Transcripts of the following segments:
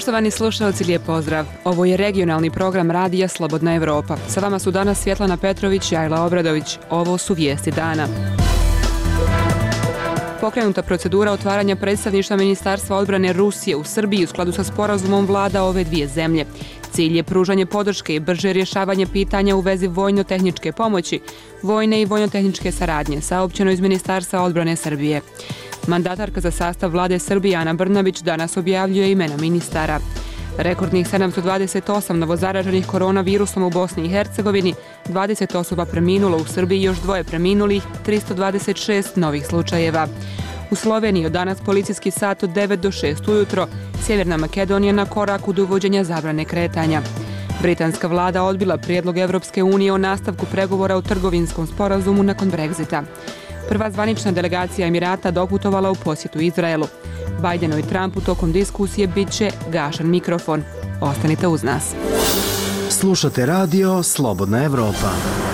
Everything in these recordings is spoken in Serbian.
Poštovani slušalci, lijep pozdrav. Ovo je regionalni program Radija Slobodna Evropa. Sa vama su danas Svjetlana Petrović i Ajla Obradović. Ovo su vijesti dana. Pokrenuta procedura otvaranja predstavništva Ministarstva odbrane Rusije u Srbiji u skladu sa sporazumom vlada ove dvije zemlje. Cilj je pružanje podrške i brže rješavanje pitanja u vezi vojno-tehničke pomoći, vojne i vojno-tehničke saradnje, saopćeno iz Ministarstva odbrane Srbije. Mandatarka za sastav vlade Srbije Ana Brnabić danas objavljuje imena ministara. Rekordnih 728 novozaraženih koronavirusom u Bosni i Hercegovini, 20 osoba preminulo u Srbiji, još 2 preminulih, 326 novih slučajeva. U Sloveniji od danas policijski sat od 9 do 6 ujutro, Sjeverna Makedonija na koraku do uvođenja zabrane kretanja. Britanska vlada odbila prijedlog Evropske unije o nastavku pregovora o trgovinskom sporazumu nakon Brexita. Prva zvanična delegacija Emirata doputovala u posjetu Izraelu. Bidenu i Trumpu tokom diskusije bit će gašen mikrofon. Ostanite uz nas. Slušate radio Slobodna Evropa.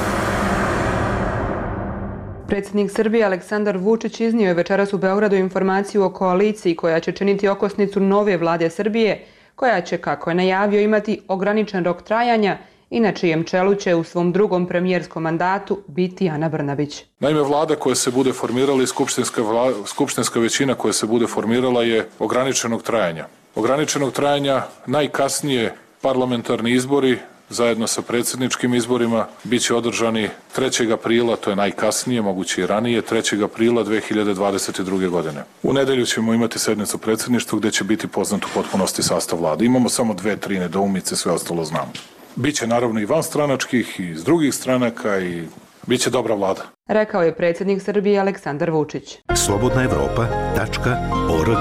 Predsjednik Srbije Aleksandar Vučić iznio je večeras u Beogradu informaciju o koaliciji koja će činiti okosnicu nove vlade Srbije, koja će, kako je najavio, imati ograničen rok trajanja i na čijem čelu će u svom drugom premijerskom mandatu biti Ana Brnabić. Naime, vlada koja se bude formirala i skupštinska većina koja se bude formirala je ograničenog trajanja. Ograničenog trajanja najkasnije parlamentarni izbori zajedno sa predsjedničkim izborima bit će održani 3. aprila, to je najkasnije, moguće i ranije, 3. aprila 2022. godine. U nedelju ćemo imati sednicu predsjedništva gdje će biti poznat u potpunosti sastav vlade. Imamo samo 2-3 nedoumice, sve ostalo znamo. Biće naravno i vanstranačkih i iz drugih stranaka i biće dobra vlada. Rekao je predsjednik Srbije Aleksandar Vučić. slobodnaevropa.org.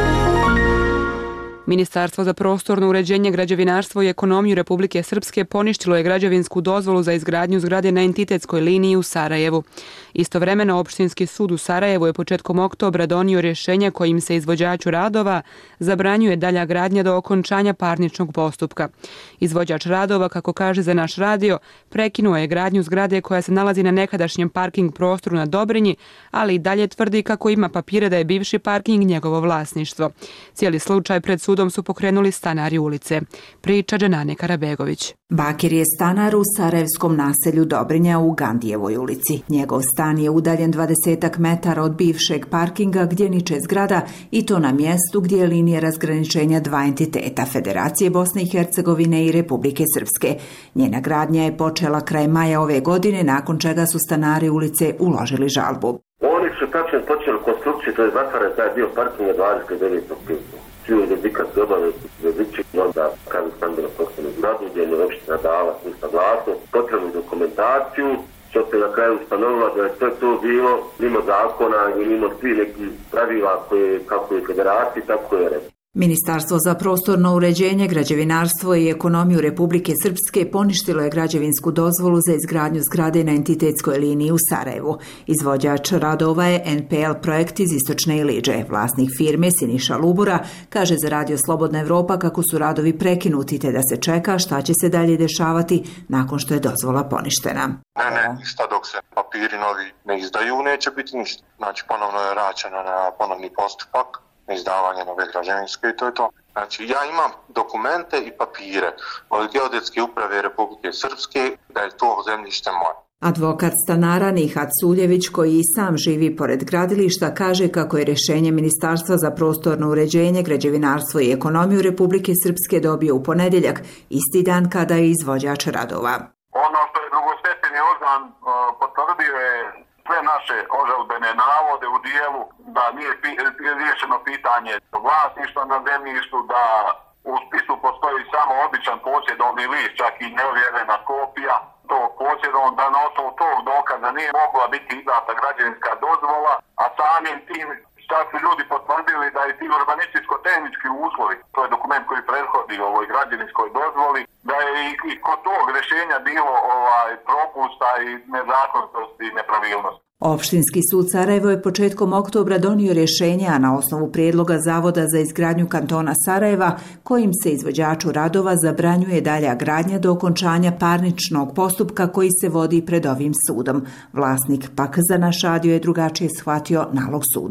Ministarstvo za prostorno uređenje, građevinarstvo i ekonomiju Republike Srpske poništilo je građevinsku dozvolu za izgradnju zgrade na entitetskoj liniji u Sarajevu. Istovremeno, Opštinski sud u Sarajevu je početkom oktobra donio rješenje kojim se izvođaču radova zabranjuje dalja gradnja do okončanja parničnog postupka. Izvođač radova, kako kaže za naš radio, prekinuo je gradnju zgrade koja se nalazi na nekadašnjem parking prostoru na Dobrinji, ali i dalje tvrdi kako ima papire da je bivši parking njegovo vlasništvo. Cijeli slučaj pred sudom su pokrenuli stanari ulice. Priča Dženane Karabegović. Bakir je stanar u sarajevskom naselju Dobrinja u Gandijevoj ulici. Njegov stan je udaljen 20 metara od bivšeg parkinga gdje niče zgrada, i to na mjestu gdje je linija razgraničenja dva entiteta, Federacije Bosne i Hercegovine i Republike Srpske. Njena gradnja je počela kraj maja ove godine, nakon čega su stanari ulice uložili žalbu. Oni su tačno počeli konstrukciju, to je zatvoren taj dio parkinga 29. Čuo je dikat obavez Vezići, onda kada je stambeno poslovno zgradu, gdje je opština dala svu saglasnost, potrebnu dokumentaciju, što se na kraju ustanovila da je sve to bilo mimo zakona i mimo svih nekih pravila koje, kako je federaciji, tako je red. Ministarstvo za prostorno uređenje, građevinarstvo i ekonomiju Republike Srpske poništilo je građevinsku dozvolu za izgradnju zgrade na entitetskoj liniji u Sarajevu. Izvođač radova je NPL projekt iz Istočne Iliđe. Vlasnik firme Siniša Lubura kaže za radio Slobodna Evropa kako su radovi prekinuti te da se čeka šta će se dalje dešavati nakon što je dozvola poništena. Ništa dok se papiri novi ne izdaju, neće biti ništa. Znači ponovno je vraćena na ponovni postupak, izdavanje nove građevinske i to je to. Znači ja imam dokumente i papire od Geodetske uprave Republike Srpske da je to zemljište moje. Advokat stanara Nihat Suljević, koji i sam živi pored gradilišta, kaže kako je rješenje Ministarstva za prostorno uređenje, građevinarstvo i ekonomiju Republike Srpske dobio u ponedjeljak, isti dan kada je izvođač radova. Ono što je drugostepeni organ potvrdio je sve naše ožalbene navode u dijelu da nije riješeno pitanje vlasništva na zemljištu, da u spisu postoji samo običan posjedovni list, čak i neovjerena kopija tog posjedovnog, da na osnovu tog dokaza nije mogla biti izdata građevinska dozvola, a samim tim čak su ljudi potvrdili da je ti urbanističko-tehnički uslovi, to je dokument koji prethodi ovoj građevinskoj dozvoli, da je i kod tog rješenja bilo propusta i nezakonitosti i nepravilnosti. Opštinski sud Sarajevo je početkom oktobra donio rješenje, a na osnovu prijedloga Zavoda za izgradnju kantona Sarajeva, kojim se izvođaču radova zabranjuje dalja gradnja do okončanja parničnog postupka koji se vodi pred ovim sudom. Vlasnik pak za naš radio je drugačije shvatio nalog suda.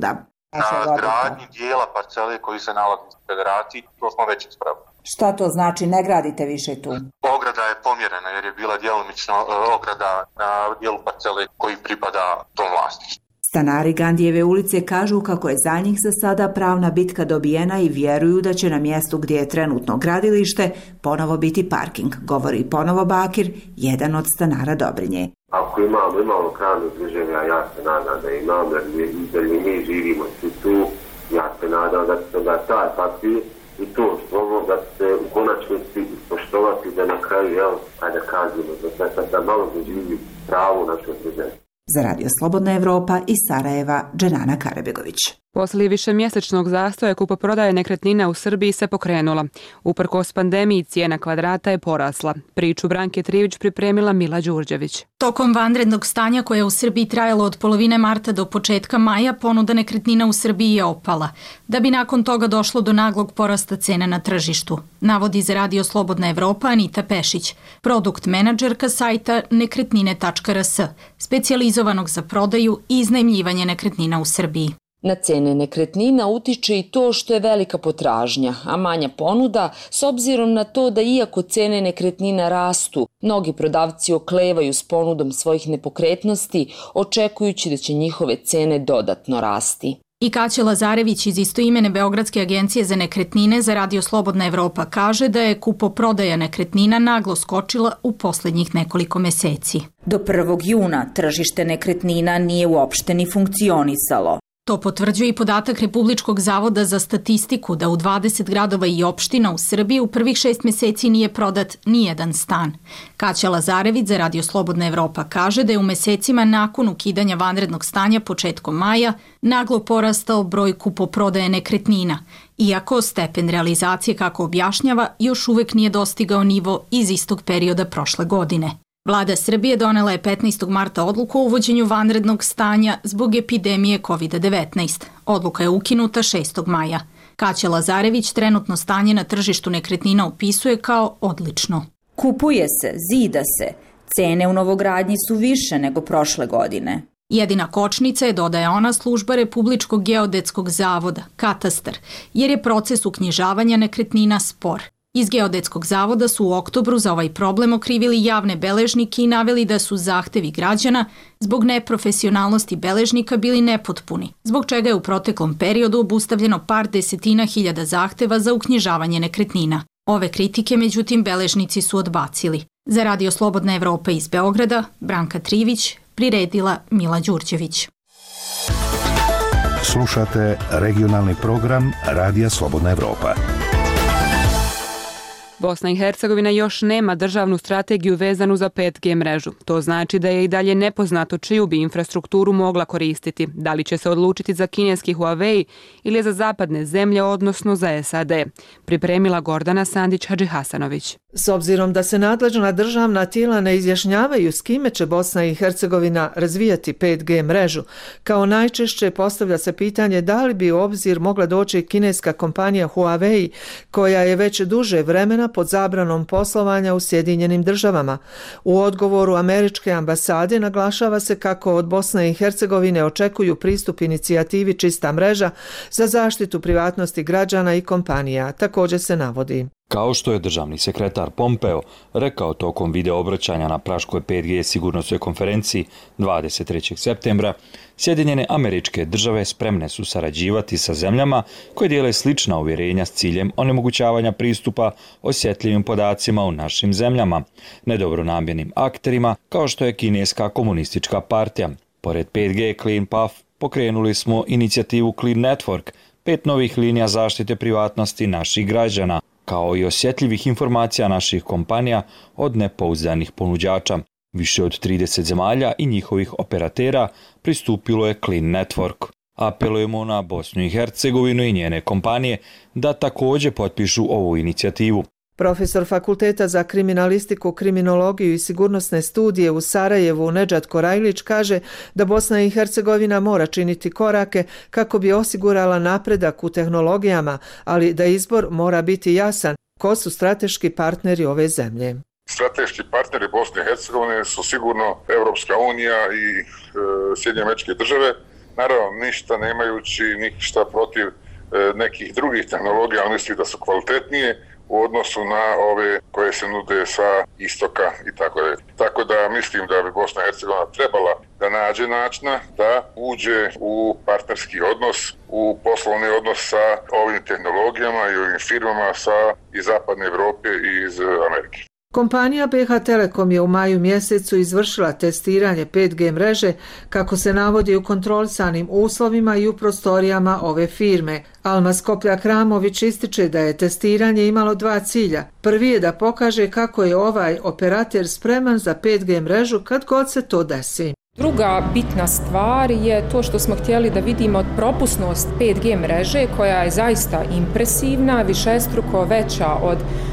na gradnji dijela parcele koji se nalazi u federaciji, to smo već ispravili. Šta to znači, ne gradite više tu? Ograda je pomjerena jer je bila djelomično ograda na dijelu parcele koji pripada tom vlasništvu. Stanari Gandijeve ulice kažu kako je za njih za sada pravna bitka dobijena i vjeruju da će na mjestu gdje je trenutno gradilište ponovo biti parking, govori ponovo Bakir, jedan od stanara Dobrinje. Ako imamo pravno izraženje, ja se nadam da imamo, jer mi živimo svi tu, ja se nadam da će da taj papir i to slovo da se u konačnici ispoštovati da na kraju, kada kažemo, da malo zaživi pravo naše izraženje. Za Radio Slobodna Evropa iz Sarajeva, Dženana Karabegović. Poslije višemjesečnog zastoja kupoprodaje nekretnina u Srbiji se pokrenula. Uprkos pandemiji cijena kvadrata je porasla. Priču Branke Trivić pripremila Mila Đurđević. Tokom vanrednog stanja koje je u Srbiji trajalo od polovine marta do početka maja, ponuda nekretnina u Srbiji je opala, da bi nakon toga došlo do naglog porasta cena na tržištu, navodi za Radio Slobodna Evropa Anita Pešić, produkt menadžerka sajta nekretnine.rs, specijalizovanog za prodaju i iznajmljivanje nekretnina u Srbiji. Na cene nekretnina utiče i to što je velika potražnja, a manja ponuda, s obzirom na to da iako cene nekretnina rastu, mnogi prodavci oklevaju s ponudom svojih nepokretnosti, očekujući da će njihove cene dodatno rasti. I Kaća Lazarević iz istoimene Beogradske agencije za nekretnine za Radio Slobodna Evropa kaže da je kupoprodaja nekretnina naglo skočila u posljednjih nekoliko meseci. Do 1. juna tržište nekretnina nije uopšte ni funkcionisalo. To potvrđuje i podatak Republičkog zavoda za statistiku da u 20 gradova i opština u Srbiji u prvih 6 meseci nije prodat nijedan stan. Kaća Lazarević za Radio Slobodna Evropa kaže da je u mesecima nakon ukidanja vanrednog stanja početkom maja naglo porastao broj kupoprodaje nekretnina, iako stepen realizacije, kako objašnjava, još uvek nije dostigao nivo iz istog perioda prošle godine. Vlada Srbije donela je 15. marta odluku o uvođenju vanrednog stanja zbog epidemije COVID-19. Odluka je ukinuta 6. maja. Kaća Lazarević trenutno stanje na tržištu nekretnina opisuje kao odlično. Kupuje se, zida se. Cene u novogradnji su više nego prošle godine. Jedina kočnica je, dodaje ona, služba Republičkog geodetskog zavoda, katastar, jer je proces uknjižavanja nekretnina spor. Iz Geodetskog zavoda su u oktobru za ovaj problem okrivili javne beležnike i naveli da su zahtevi građana zbog neprofesionalnosti beležnika bili nepotpuni, zbog čega je u proteklom periodu obustavljeno par desetina hiljada zahteva za uknjižavanje nekretnina. Ove kritike, međutim, beležnici su odbacili. Za Radio Slobodna Evropa iz Beograda, Branka Trivić, priredila Mila Đurđević. Slušate regionalni program Radija Slobodna Evropa. Bosna i Hercegovina još nema državnu strategiju vezanu za 5G mrežu. To znači da je i dalje nepoznato čiju bi infrastrukturu mogla koristiti. Da li će se odlučiti za kineski Huawei ili za zapadne zemlje, odnosno za SAD. Pripremila Gordana Sandić-Hadžihasanović. S obzirom da se nadležna državna tijela ne izjašnjavaju s kime će Bosna i Hercegovina razvijati 5G mrežu, kao najčešće postavlja se pitanje da li bi u obzir mogla doći kineska kompanija Huawei, koja je već duže vremena pod zabranom poslovanja u Sjedinjenim državama. U odgovoru američke ambasade naglašava se kako od Bosne i Hercegovine očekuju pristup inicijativi Čista mreža za zaštitu privatnosti građana i kompanija. Također se navodi: kao što je državni sekretar Pompeo rekao tokom video obraćanja na Praškoj 5G sigurnosnoj konferenciji 23. septembra, Sjedinjene Američke Države spremne su sarađivati sa zemljama koje dijele slična uvjerenja s ciljem onemogućavanja pristupa osjetljivim podacima u našim zemljama, nedobronamjernim akterima kao što je Kineska komunistička partija. Pored 5G Clean Path pokrenuli smo inicijativu Clean Network, 5 novih linija zaštite privatnosti naših građana, kao i osjetljivih informacija naših kompanija od nepouzdanih ponuđača. Više od 30 zemalja i njihovih operatera pristupilo je Clean Network. Apelujemo na Bosnu i Hercegovinu i njene kompanije da također potpišu ovu inicijativu. Profesor Fakulteta za kriminalistiku, kriminologiju i sigurnosne studije u Sarajevu Nedžad Korajlić kaže da Bosna i Hercegovina mora činiti korake kako bi osigurala napredak u tehnologijama, ali da izbor mora biti jasan. Ko su strateški partneri ove zemlje? Strateški partneri Bosne i Hercegovine su sigurno Europska unija i Sjedinjene Američke Države. naravno ništa nemajući ništa protiv nekih drugih tehnologija, ali misli da su kvalitetnije u odnosu na ove koje se nude sa istoka i tako dalje. Tako da mislim da bi Bosna i Hercegovina trebala da nađe načina da uđe u partnerski odnos, u poslovni odnos sa ovim tehnologijama i ovim firmama iz Zapadne Evrope i iz Amerike. Kompanija BH Telekom je u maju mjesecu izvršila testiranje 5G mreže kako se navodi u kontrolisanim uslovima i u prostorijama ove firme. Alma Skoplja-Kramović ističe da je testiranje imalo dva cilja. Prvi je da pokaže kako je ovaj operater spreman za 5G mrežu kad god se to desi. Druga bitna stvar je to što smo htjeli da vidimo propusnost 5G mreže koja je zaista impresivna, višestruko veća od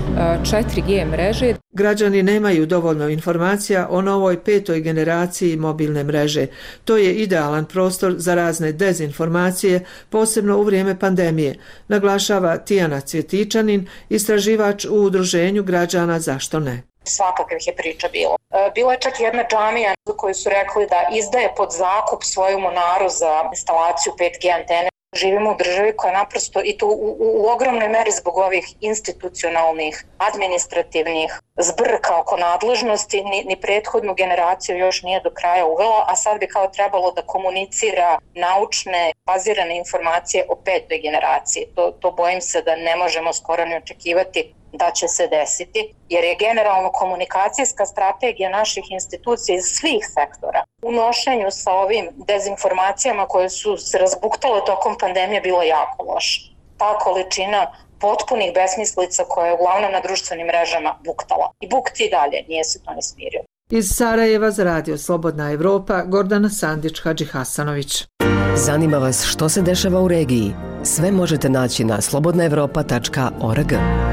4G mreže. Građani nemaju dovoljno informacija o novoj 5. generaciji mobilne mreže. To je idealan prostor za razne dezinformacije, posebno u vrijeme pandemije, naglašava Tijana Cvjetičanin, istraživač u udruženju građana Zašto ne. Svakakvih je priča bilo. Bilo je čak jedna džamija koji su rekli da izdaje pod zakup svoju monaru za instalaciju 5G antene. Živimo u državi koja naprosto, i to u ogromnoj meri zbog ovih institucionalnih, administrativnih zbrka oko nadležnosti, ni prethodnu generaciju još nije do kraja uvela, a sad bi kao trebalo da komunicira naučne, bazirane informacije o 5. generaciji. To bojim se da ne možemo skoro ni očekivati da će se desiti, jer je generalno komunikacijska strategija naših institucija iz svih sektora u nošenju sa ovim dezinformacijama koje su se razbuktale tokom pandemije bilo jako loša. Ta količina potpunih besmislica koja je uglavnom na društvenim mrežama buktala. I bukti i dalje, nije se to ni smirio. Iz Sarajeva za Radio Slobodna Evropa, Gordana Sandić-Hadžihasanović. Zanima vas što se dešava u regiji? Sve možete naći na slobodnaevropa.org.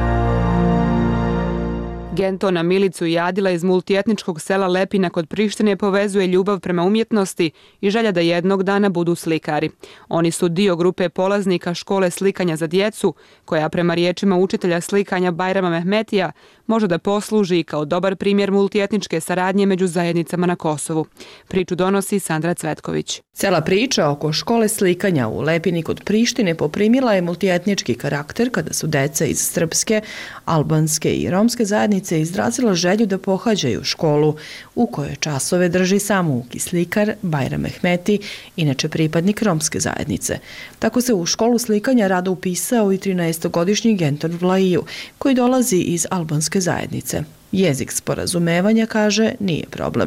Gentona Milicu i Adila iz multietničkog sela Lepina kod Prištine povezuje ljubav prema umjetnosti i želja da jednog dana budu slikari. Oni su dio grupe polaznika škole slikanja za djecu, koja prema riječima učitelja slikanja Bajrama Mehmetija može da posluži kao dobar primjer multietničke saradnje među zajednicama na Kosovu. Priču donosi Sandra Cvetković. Cela priča oko škole slikanja u Lepini kod Prištine poprimila je multietnički karakter kada su deca iz srpske, albanske i romske zajednice izrazila želju da pohađaju školu u kojoj časove drži samouki slikar Bajram Mehmeti, inače pripadnik romske zajednice. Tako se u školu slikanja rado upisao i 13-godišnji Genton Vlaiju, koji dolazi iz albanske zajednice. Jezik sporazumevanja, kaže, nije problem.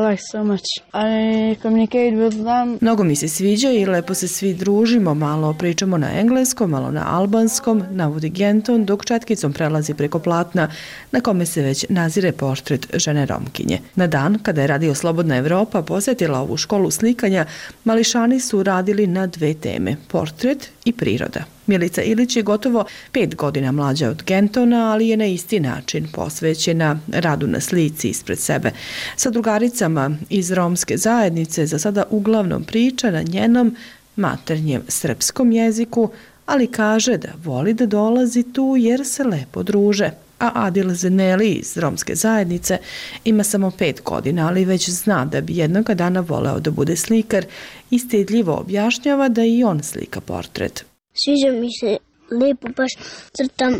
Mnogo mi se sviđa i lepo se svi družimo, malo pričamo na engleskom, malo na albanskom, navodi Genton, dok četkicom prelazi preko platna na kome se već nazire portret žene Romkinje. Na dan kada je Radio Slobodna Evropa posjetila ovu školu slikanja, mališani su radili na dve teme, portret i priroda. Milica Ilić je gotovo 5 godina mlađa od Gentona, ali je na isti način posvećena radu na slici ispred sebe. Sa drugaricama iz romske zajednice za sada uglavnom priča na njenom maternjem srpskom jeziku, ali kaže da voli da dolazi tu jer se lepo druže. A Adil Zeneli iz romske zajednice ima samo 5 godina, ali već zna da bi jednoga dana voleo da bude slikar i stidljivo objašnjava da i on slika portret. Sviđa mi se lijepo, baš crtam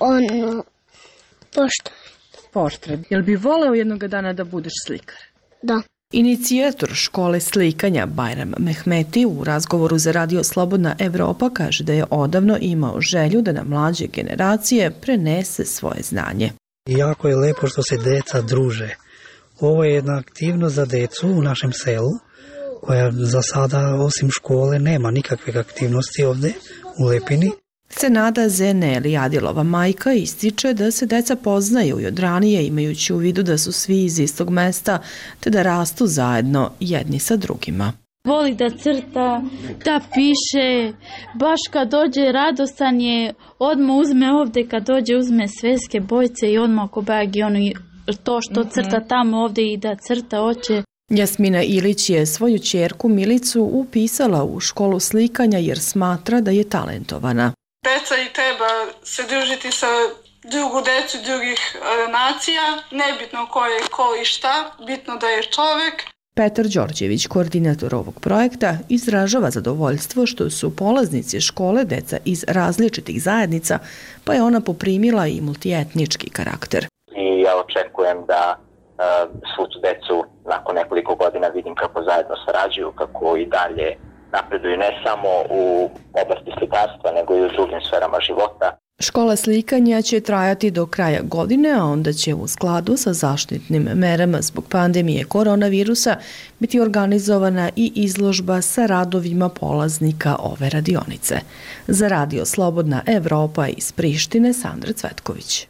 portret. Jel bi voleo jednoga dana da budeš slikar? Da. Inicijator škole slikanja Bajram Mehmeti u razgovoru za Radio Slobodna Evropa kaže da je odavno imao želju da na mlađe generacije prenese svoje znanje. Jako je lepo što se deca druže. Ovo je jedna aktivnost za decu u našem selu, koja za sada osim škole nema nikakve aktivnosti ovdje u Lepini. Senada Zeneli, Adilova majka, ističe da se deca poznaju i od ranije imajući u vidu da su svi iz istog mesta te da rastu zajedno jedni sa drugima. Voli da crta, da piše, baš kad dođe radostan je, odmah uzme ovdje, kad dođe uzme sveske bojce i odmah oko bagi to što crta tamo ovdje i da crta oće. Jasmina Ilić je svoju ćerku Milicu upisala u školu slikanja jer smatra da je talentovana. Deca i treba se družiti sa drugu decu drugih nacija, nebitno ko je ko i šta, bitno da je čovjek. Petar Đorđević, koordinator ovog projekta, izražava zadovoljstvo što su polaznici škole deca iz različitih zajednica, pa je ona poprimila i multietnički karakter. I ja očekujem da svu tu decu nakon nekoliko godina vidim kako zajedno sarađuju, kako i dalje napreduju ne samo u oblasti slikarstva, nego i u drugim sferama života. Škola slikanja će trajati do kraja godine, a onda će u skladu sa zaštitnim merama zbog pandemije koronavirusa biti organizovana i izložba sa radovima polaznika ove radionice. Za Radio Slobodna Evropa iz Prištine, Sandra Cvetković.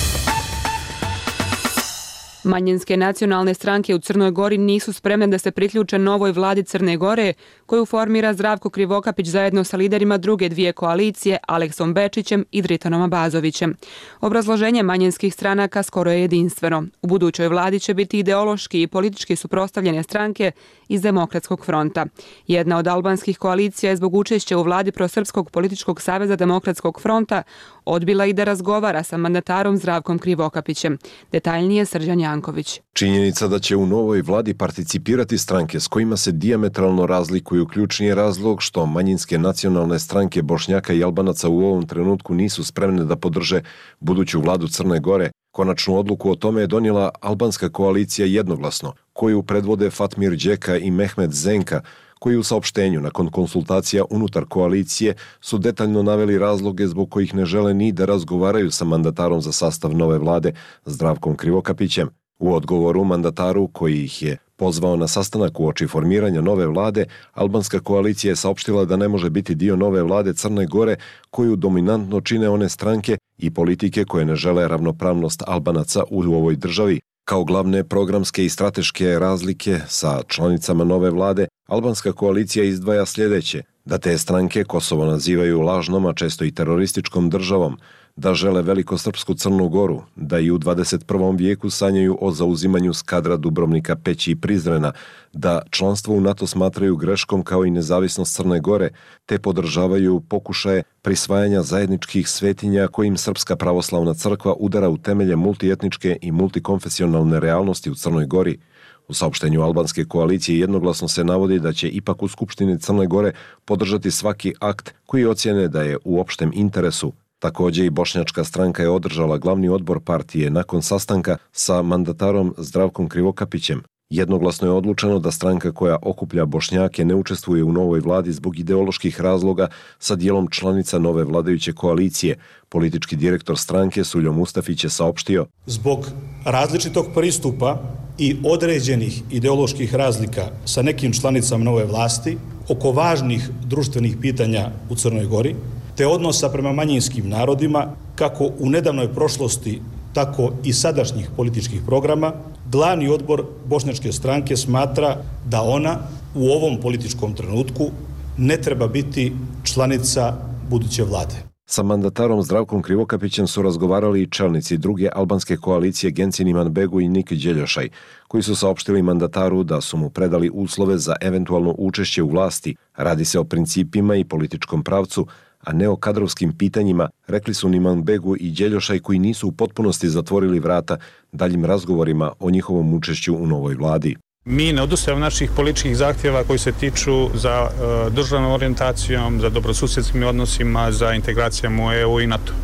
Manjinske nacionalne stranke u Crnoj Gori nisu spremne da se priključe novoj vladi Crne Gore, koju formira Zdravko Krivokapić zajedno sa liderima druge dvije koalicije, Aleksom Bečićem i Dritanom Abazovićem. Obrazloženje manjinskih stranaka skoro je jedinstveno. U budućoj vladi će biti ideološki i politički suprotstavljene stranke iz Demokratskog fronta. Jedna od albanskih koalicija je zbog učešća u vladi Prosrpskog političkog saveza Demokratskog fronta odbila i da razgovara sa mandatarom Zdravkom Krivokapićem. Detaljnije Srđan Janković. Činjenica da će u novoj vladi participirati stranke s kojima se dijametralno razlikuju ključni je razlog što manjinske nacionalne stranke Bošnjaka i Albanaca u ovom trenutku nisu spremne da podrže buduću vladu Crne Gore. Konačnu odluku o tome je donijela albanska koalicija jednoglasno, koju predvode Fatmir Đeka i Mehmet Zenka, koji u saopštenju nakon konsultacija unutar koalicije su detaljno naveli razloge zbog kojih ne žele ni da razgovaraju sa mandatarom za sastav nove vlade Zdravkom Krivokapićem. U odgovoru mandataru koji ih je pozvao na sastanak uoči formiranja nove vlade, albanska koalicija je saopštila da ne može biti dio nove vlade Crne Gore koju dominantno čine one stranke i politike koje ne žele ravnopravnost Albanaca u ovoj državi. Kao glavne programske i strateške razlike sa članicama nove vlade, albanska koalicija izdvaja sljedeće: da te stranke Kosovo nazivaju lažnom, a često i terorističkom državom, da žele velikosrpsku Crnu Goru, da i u 21. vijeku sanjaju o zauzimanju Skadra, Dubrovnika, Peći i Prizrena, da članstvo u NATO smatraju greškom kao i nezavisnost Crne Gore, te podržavaju pokušaje prisvajanja zajedničkih svetinja kojim Srpska pravoslavna crkva udara u temelje multietničke i multikonfesionalne realnosti u Crnoj Gori. U saopštenju albanske koalicije jednoglasno se navodi da će ipak u Skupštini Crne Gore podržati svaki akt koji ocjene da je u opštem interesu. Također i bošnjačka stranka je održala glavni odbor partije nakon sastanka sa mandatarom Zdravkom Krivokapićem. Jednoglasno je odlučeno da stranka koja okuplja Bošnjake ne učestvuje u novoj vladi zbog ideoloških razloga sa dijelom članica nove vladajuće koalicije. Politički direktor stranke Suljo Mustafić je saopštio: zbog različitog pristupa i određenih ideoloških razlika sa nekim članicama nove vlasti oko važnih društvenih pitanja u Crnoj Gori, te odnosa prema manjinskim narodima, kako u nedavnoj prošlosti, tako i sadašnjih političkih programa, glavni odbor bošnjačke stranke smatra da ona u ovom političkom trenutku ne treba biti članica buduće vlade. Sa mandatarom Zdravkom Krivokapićem su razgovarali i čelnici druge albanske koalicije Gencin Imanbegu i Nik Đeljošaj, koji su saopštili mandataru da su mu predali uslove za eventualno učešće u vlasti. Radi se o principima i političkom pravcu, a ne o kadrovskim pitanjima, rekli su Imanbegu i Đeljošaj, koji nisu u potpunosti zatvorili vrata daljim razgovorima o njihovom učešću u novoj vladi. Mi ne odustajemo naših političkih zahtjeva koji se tiču za državnom orijentacijom, za dobrosusjedskim odnosima, za integracijom u EU i NATO.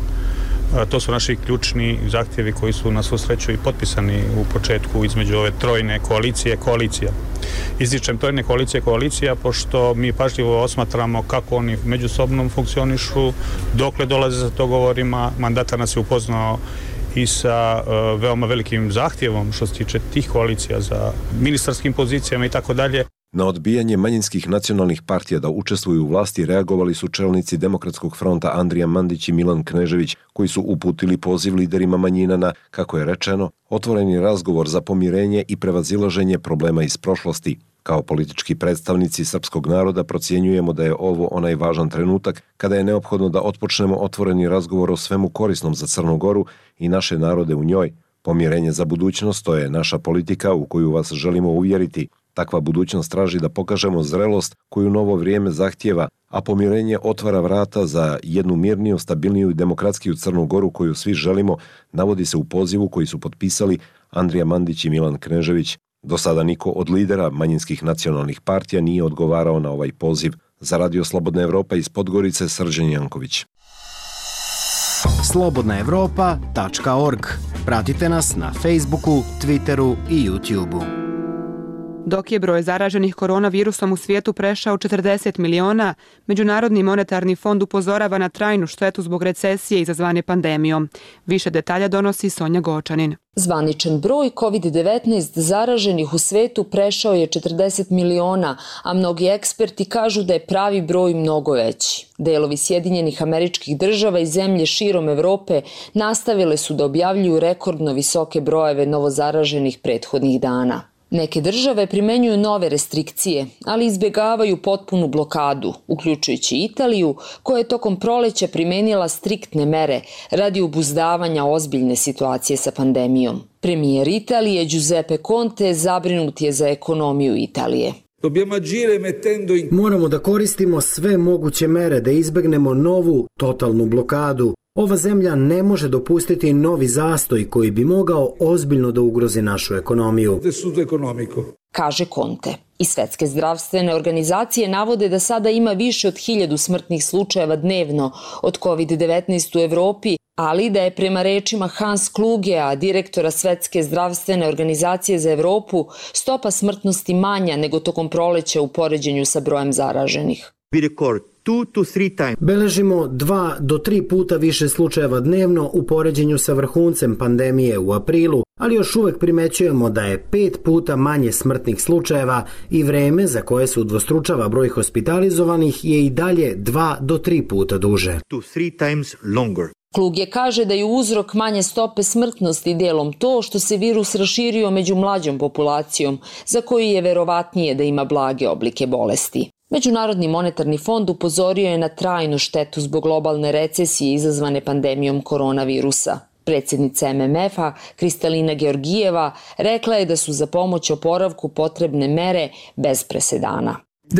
To su naši ključni zahtjevi koji su na svu sreću i potpisani u početku između ove trojne koalicija. Ističem trojne koalicija, pošto mi pažljivo osmatramo kako oni međusobno funkcionišu, dokle dolaze za dogovorima. Mandatar nas je upoznao i sa veoma velikim zahtjevom što se tiče tih koalicija za ministarskim pozicijama i tako dalje. Na odbijanje manjinskih nacionalnih partija da učestvuju u vlasti reagovali su čelnici Demokratskog fronta Andrija Mandić i Milan Knežević, koji su uputili poziv liderima manjina na, kako je rečeno, otvoreni razgovor za pomirenje i prevazilaženje problema iz prošlosti. Kao politički predstavnici srpskog naroda procjenjujemo da je ovo onaj važan trenutak kada je neophodno da otpočnemo otvoreni razgovor o svemu korisnom za Crnu Goru i naše narode u njoj. Pomirenje za budućnost, to je naša politika u koju vas želimo uvjeriti. Takva budućnost traži da pokažemo zrelost koju novo vrijeme zahtijeva, a pomirenje otvara vrata za jednu mirniju, stabilniju i demokratskiju Crnu Goru koju svi želimo, navodi se u pozivu koji su potpisali Andrija Mandić i Milan Knežević. Do sada niko od lidera manjinskih nacionalnih partija nije odgovarao na ovaj poziv. Za Radio Slobodna Evropa iz Podgorice, Srđan Janković. slobodnaevropa.org. Pratite nas na Facebooku, Twitteru i YouTubeu. Dok je broj zaraženih koronavirusom u svijetu prešao 40 miliona, Međunarodni monetarni fond upozorava na trajnu štetu zbog recesije izazvane pandemijom. Više detalja donosi Sonja Gočanin. Zvaničan broj COVID-19 zaraženih u svetu prešao je 40 miliona, a mnogi eksperti kažu da je pravi broj mnogo veći. Delovi Sjedinjenih Američkih Država i zemlje širom Evrope nastavile su da objavljuju rekordno visoke brojeve novozaraženih prethodnih dana. Neke države primenjuju nove restrikcije, ali izbjegavaju potpunu blokadu, uključujući Italiju, koja je tokom proleća primenila striktne mere radi obuzdavanja ozbiljne situacije sa pandemijom. Premijer Italije Giuseppe Conte zabrinut je za ekonomiju Italije. Moramo da koristimo sve moguće mere da izbegnemo novu totalnu blokadu. Ova zemlja ne može dopustiti novi zastoj koji bi mogao ozbiljno da ugrozi našu ekonomiju, kaže Conte. I Svetske zdravstvene organizacije navode da sada ima više od 1000 smrtnih slučajeva dnevno od COVID-19 u Evropi, ali da je prema rečima Hans Klugea, direktora Svetske zdravstvene organizacije za Evropu, stopa smrtnosti manja nego tokom proleća u poređenju sa brojem zaraženih. Beležimo 2 do 3 puta više slučajeva dnevno u poređenju sa vrhuncem pandemije u aprilu, ali još uvek primećujemo da je 5 puta manje smrtnih slučajeva i vreme za koje se udvostručava broj hospitalizovanih je i dalje 2 do 3 puta duže. Kluge kaže da je uzrok manje stope smrtnosti delom to što se virus raširio među mlađom populacijom, za koju je verovatnije da ima blage oblike bolesti. Međunarodni monetarni fond upozorio je na trajnu štetu zbog globalne recesije izazvane pandemijom koronavirusa. Predsjednica MMF-a, Kristalina Georgijeva, rekla je da su za pomoć oporavku potrebne mere bez presedana.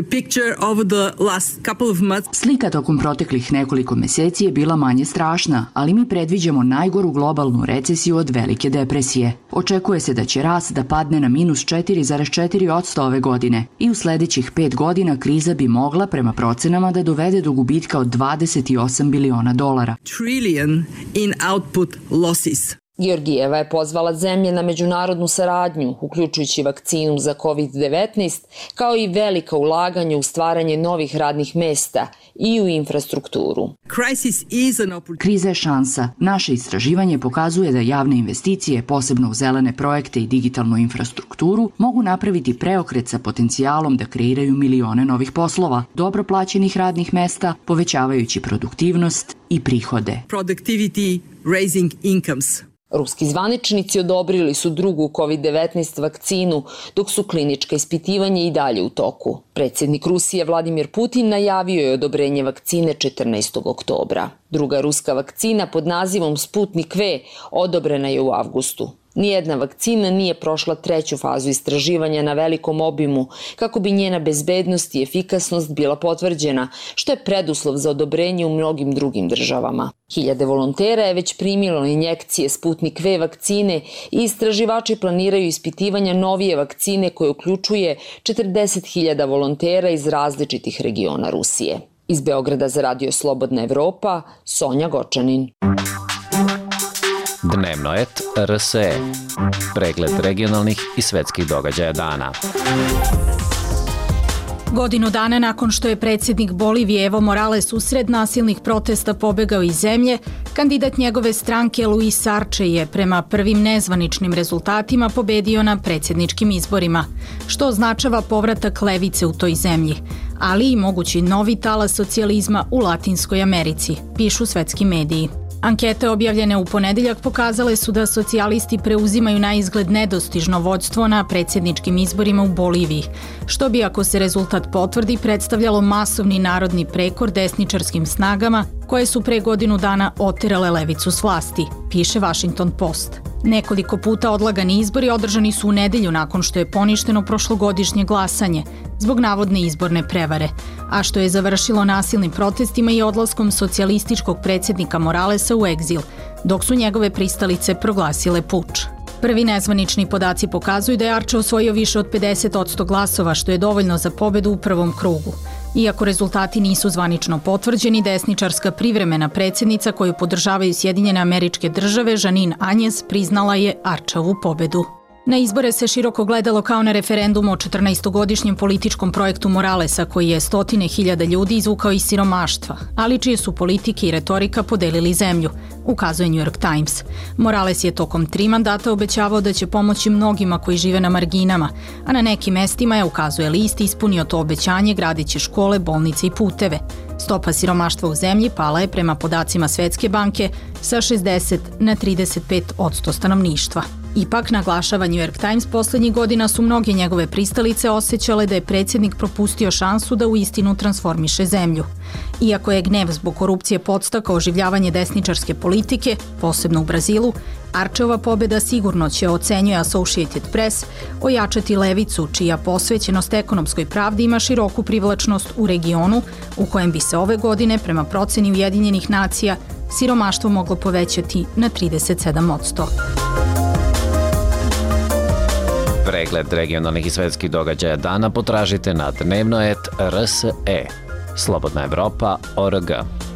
Slika tokom proteklih nekoliko meseci je bila manje strašna, ali mi predviđamo najgoru globalnu recesiju od velike depresije. Očekuje se da će rast da padne na minus 4,4% ove godine i u sljedećih 5 godina kriza bi mogla, prema procenama, da dovede do gubitka od $28 biliona. Georgijeva je pozvala zemlje na međunarodnu saradnju, uključujući vakcinu za COVID-19, kao i velika ulaganja u stvaranje novih radnih mesta i u infrastrukturu. Kriza je šansa. Naše istraživanje pokazuje da javne investicije, posebno u zelene projekte i digitalnu infrastrukturu, mogu napraviti preokret sa potencijalom da kreiraju milione novih poslova, dobro plaćenih radnih mesta, povećavajući produktivnost i prihode. Ruski zvaničnici odobrili su drugu COVID-19 vakcinu, dok su klinička ispitivanja i dalje u toku. Predsjednik Rusije Vladimir Putin najavio je odobrenje vakcine 14. oktobra. Druga ruska vakcina pod nazivom Sputnik V odobrena je u avgustu. Nijedna vakcina nije prošla 3. fazu istraživanja na velikom obimu kako bi njena bezbednost i efikasnost bila potvrđena, što je preduslov za odobrenje u mnogim drugim državama. 1000 volontera je već primilo injekcije Sputnik V vakcine i istraživači planiraju ispitivanja novije vakcine koje uključuje 40.000 volontera iz različitih regiona Rusije. Iz Beograda za Radio Slobodna Evropa, Sonja Gočanin. Dnevnoet RSE. Pregled regionalnih i svetskih događaja dana. Godinu dana nakon što je predsjednik Bolivije Evo Morales usred nasilnih protesta pobegao iz zemlje, kandidat njegove stranke Luis Arce je prema prvim nezvaničnim rezultatima pobedio na predsjedničkim izborima, što označava povratak levice u toj zemlji, ali i mogući novi talas socijalizma u Latinskoj Americi, pišu svetski mediji. Ankete objavljene u ponedeljak pokazale su da socijalisti preuzimaju na izgled nedostižno vođstvo na predsjedničkim izborima u Boliviji, što bi, ako se rezultat potvrdi, predstavljalo masovni narodni prekor desničarskim snagama koje su pre godinu dana oterale levicu s vlasti, piše Washington Post. Nekoliko puta odlagani izbori održani su u nedelju nakon što je poništeno prošlogodišnje glasanje zbog navodne izborne prevare, a što je završilo nasilnim protestima i odlaskom socijalističkog predsjednika Moralesa u egzil, dok su njegove pristalice proglasile puč. Prvi nezvanični podaci pokazuju da je Arčev osvojio više od 50% glasova, što je dovoljno za pobedu u prvom krugu. Iako rezultati nisu zvanično potvrđeni, desničarska privremena predsjednica koju podržavaju Sjedinjene Američke Države, Žanin Anjez, priznala je Arčevu pobedu. Na izbore se široko gledalo kao na referendum o 14-godišnjem političkom projektu Moralesa, koji je 100.000 ljudi izvukao iz siromaštva, ali čije su politike i retorika podelili zemlju, ukazuje New York Times. Morales je tokom 3 mandata obećavao da će pomoći mnogima koji žive na marginama, a na nekim mestima je, ukazuje list, ispunio to obećanje gradeći škole, bolnice i puteve. Stopa siromaštva u zemlji pala je prema podacima Svetske banke sa 60 na 35% stanovništva. Ipak, naglašava New York Times, poslednjih godina su mnoge njegove pristalice osjećale da je predsjednik propustio šansu da uistinu transformiše zemlju. Iako je gnev zbog korupcije podstakao oživljavanje desničarske politike, posebno u Brazilu, Arčeva pobjeda sigurno će, ocenjuje Associated Press, ojačati levicu, čija posvećenost ekonomskoj pravdi ima široku privlačnost u regionu, u kojem bi se ove godine, prema proceni Ujedinjenih nacija, siromaštvo moglo povećati na 37%. Pregled regionalnih i svetskih događaja dana potražite na dnevno.rs.e. Slobodna Evropa.org.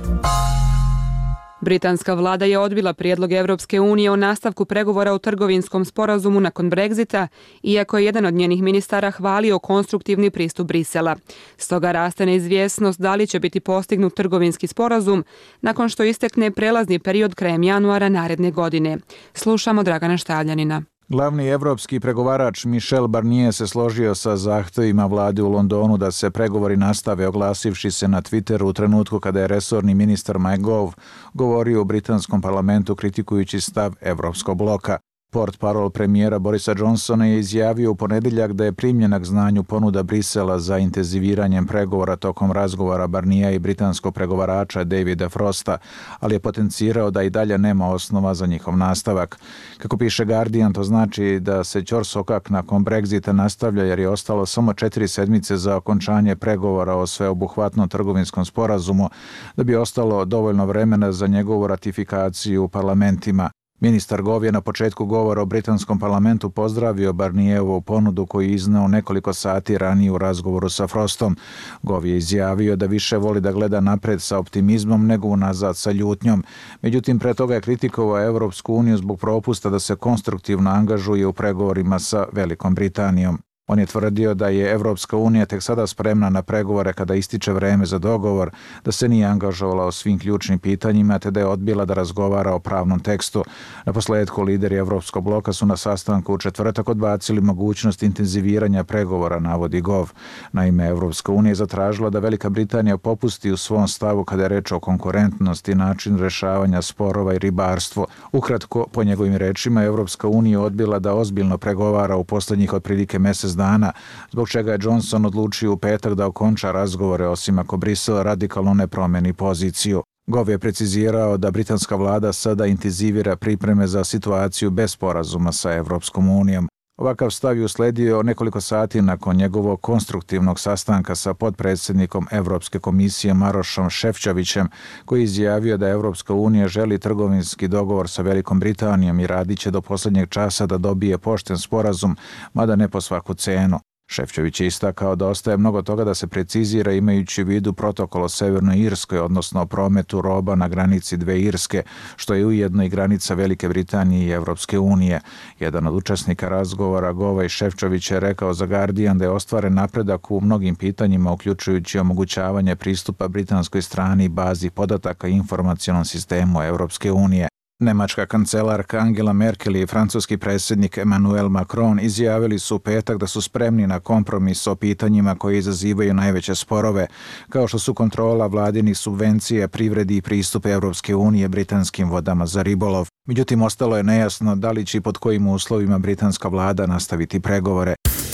Britanska vlada je odbila prijedlog Evropske unije o nastavku pregovora o trgovinskom sporazumu nakon Brexita, iako je jedan od njenih ministara hvalio konstruktivni pristup Brisela. Stoga raste neizvjesnost da li će biti postignut trgovinski sporazum nakon što istekne prelazni period krajem januara naredne godine. Slušamo Dragana Štavljanina. Glavni evropski pregovarač Michel Barnier se složio sa zahtevima vlade u Londonu da se pregovori nastave, oglasivši se na Twitteru u trenutku kada je resorni ministar Mike Gove govorio u britanskom parlamentu kritikujući stav Evropskog bloka. Portparol premijera Borisa Johnsona je izjavio u ponedjeljak da je primljena k znanju ponuda Brisela za intenziviranjem pregovora tokom razgovora Barnija i britanskog pregovarača Davida Frosta, ali je potencirao da i dalje nema osnova za njihov nastavak. Kako piše Guardian, to znači da se ćorsokak nakon Brexita nastavlja jer je ostalo samo 4 sedmice za okončanje pregovora o sveobuhvatnom trgovinskom sporazumu, da bi ostalo dovoljno vremena za njegovu ratifikaciju u parlamentima. Ministar Gove je na početku govora o britanskom parlamentu pozdravio Barnijevu ponudu koju je izneo nekoliko sati ranije u razgovoru sa Frostom. Gove je izjavio da više voli da gleda napred sa optimizmom nego unazad sa ljutnjom. Međutim, pre toga je kritikovao Evropsku uniju zbog propusta da se konstruktivno angažuje u pregovorima sa Velikom Britanijom. On je tvrdio da je Evropska unija tek sada spremna na pregovore kada ističe vreme za dogovor, da se nije angažovala o svim ključnim pitanjima te da je odbila da razgovara o pravnom tekstu. Naposledku, lideri Evropskog bloka su na sastanku u četvrtak odbacili mogućnost intenziviranja pregovora, navodi Gov. Naime, Evropska unija je zatražila da Velika Britanija popusti u svom stavu kada je reč o konkurentnosti, način rešavanja sporova i ribarstvo. Ukratko, po njegovim rečima, Evropska unija odbila da ozbiljno pregovara u poslednjih otprilike mjesec dana, zbog čega je Johnson odlučio u petak da okonča razgovore, osim ako Brisel radikalno ne promeni poziciju. Gove je precizirao da britanska vlada sada intenzivira pripreme za situaciju bez sporazuma sa Evropskom unijom. Ovakav stav je usledio nekoliko sati nakon njegovog konstruktivnog sastanka sa potpredsjednikom Evropske komisije Marošom Šefčovićem, koji je izjavio da Evropska unija želi trgovinski dogovor sa Velikom Britanijom i radit će do posljednjeg časa da dobije pošten sporazum, mada ne po svaku cenu. Šefčović je istakao da ostaje mnogo toga da se precizira imajući u vidu protokol o Severnoj Irskoj, odnosno o prometu roba na granici dve Irske, što je ujedno i granica Velike Britanije i Evropske unije. Jedan od učesnika razgovora, Gova i Šefčović, je rekao za Guardian da je ostvaren napredak u mnogim pitanjima, uključujući omogućavanje pristupa britanskoj strani bazi podataka i informacionom sistemu Evropske unije. Nemačka kancelarka Angela Merkel i francuski predsjednik Emmanuel Macron izjavili su u petak da su spremni na kompromis o pitanjima koji izazivaju najveće sporove, kao što su kontrola vladinih subvencija, privredi i pristup Evropske unije britanskim vodama za ribolov. Međutim, ostalo je nejasno da li će i pod kojim uslovima britanska vlada nastaviti pregovore.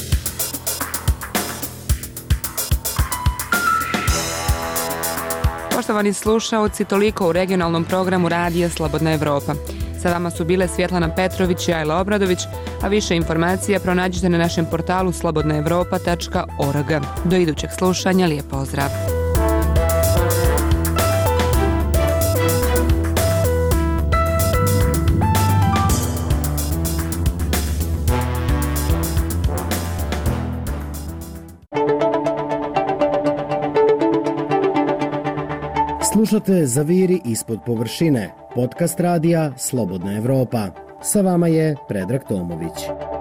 Poštovani slušaoci, toliko u regionalnom programu Radija Slobodna Evropa. Sa vama su bile Svjetlana Petrović i Ajla Obradović, a više informacija pronađite na našem portalu slobodnaevropa.org. Do idućeg slušanja, lijep pozdrav! Slušate Zaviri ispod površine, podcast radija Slobodna Evropa. Sa vama je Predrag Tomović.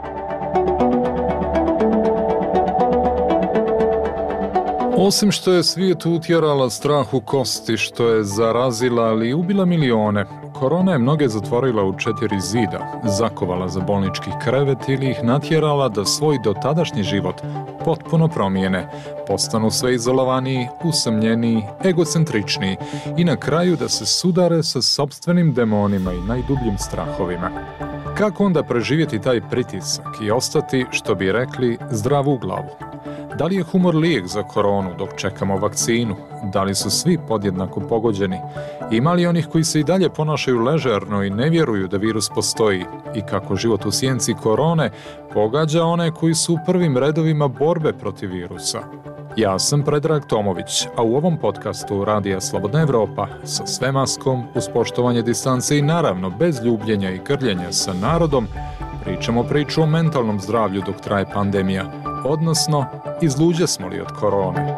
Osim što je svijet utjerala strah u kosti, što je zarazila, ali i ubila milione, korona je mnoge zatvorila u 4 zida, zakovala za bolnički krevet ili ih natjerala da svoj dotadašnji život potpuno promijene, postanu sve izolovaniji, usamljeniji, egocentričniji i na kraju da se sudare sa sopstvenim demonima i najdubljim strahovima. Kako onda preživjeti taj pritisak i ostati, što bi rekli, zdrav u glavu? Da li je humor lijek za koronu dok čekamo vakcinu? Da li su svi podjednako pogođeni? Ima li onih koji se i dalje ponašaju ležerno i ne vjeruju da virus postoji? I kako život u sjenci korone pogađa one koji su u prvim redovima borbe protiv virusa? Ja sam Predrag Tomović, a u ovom podcastu Radija Slobodna Evropa sa sve maskom, uz poštovanje distance i naravno bez ljubljenja i grljenja sa narodom, pričamo priču o mentalnom zdravlju dok traje pandemija, odnosno izluđe smo li od korone.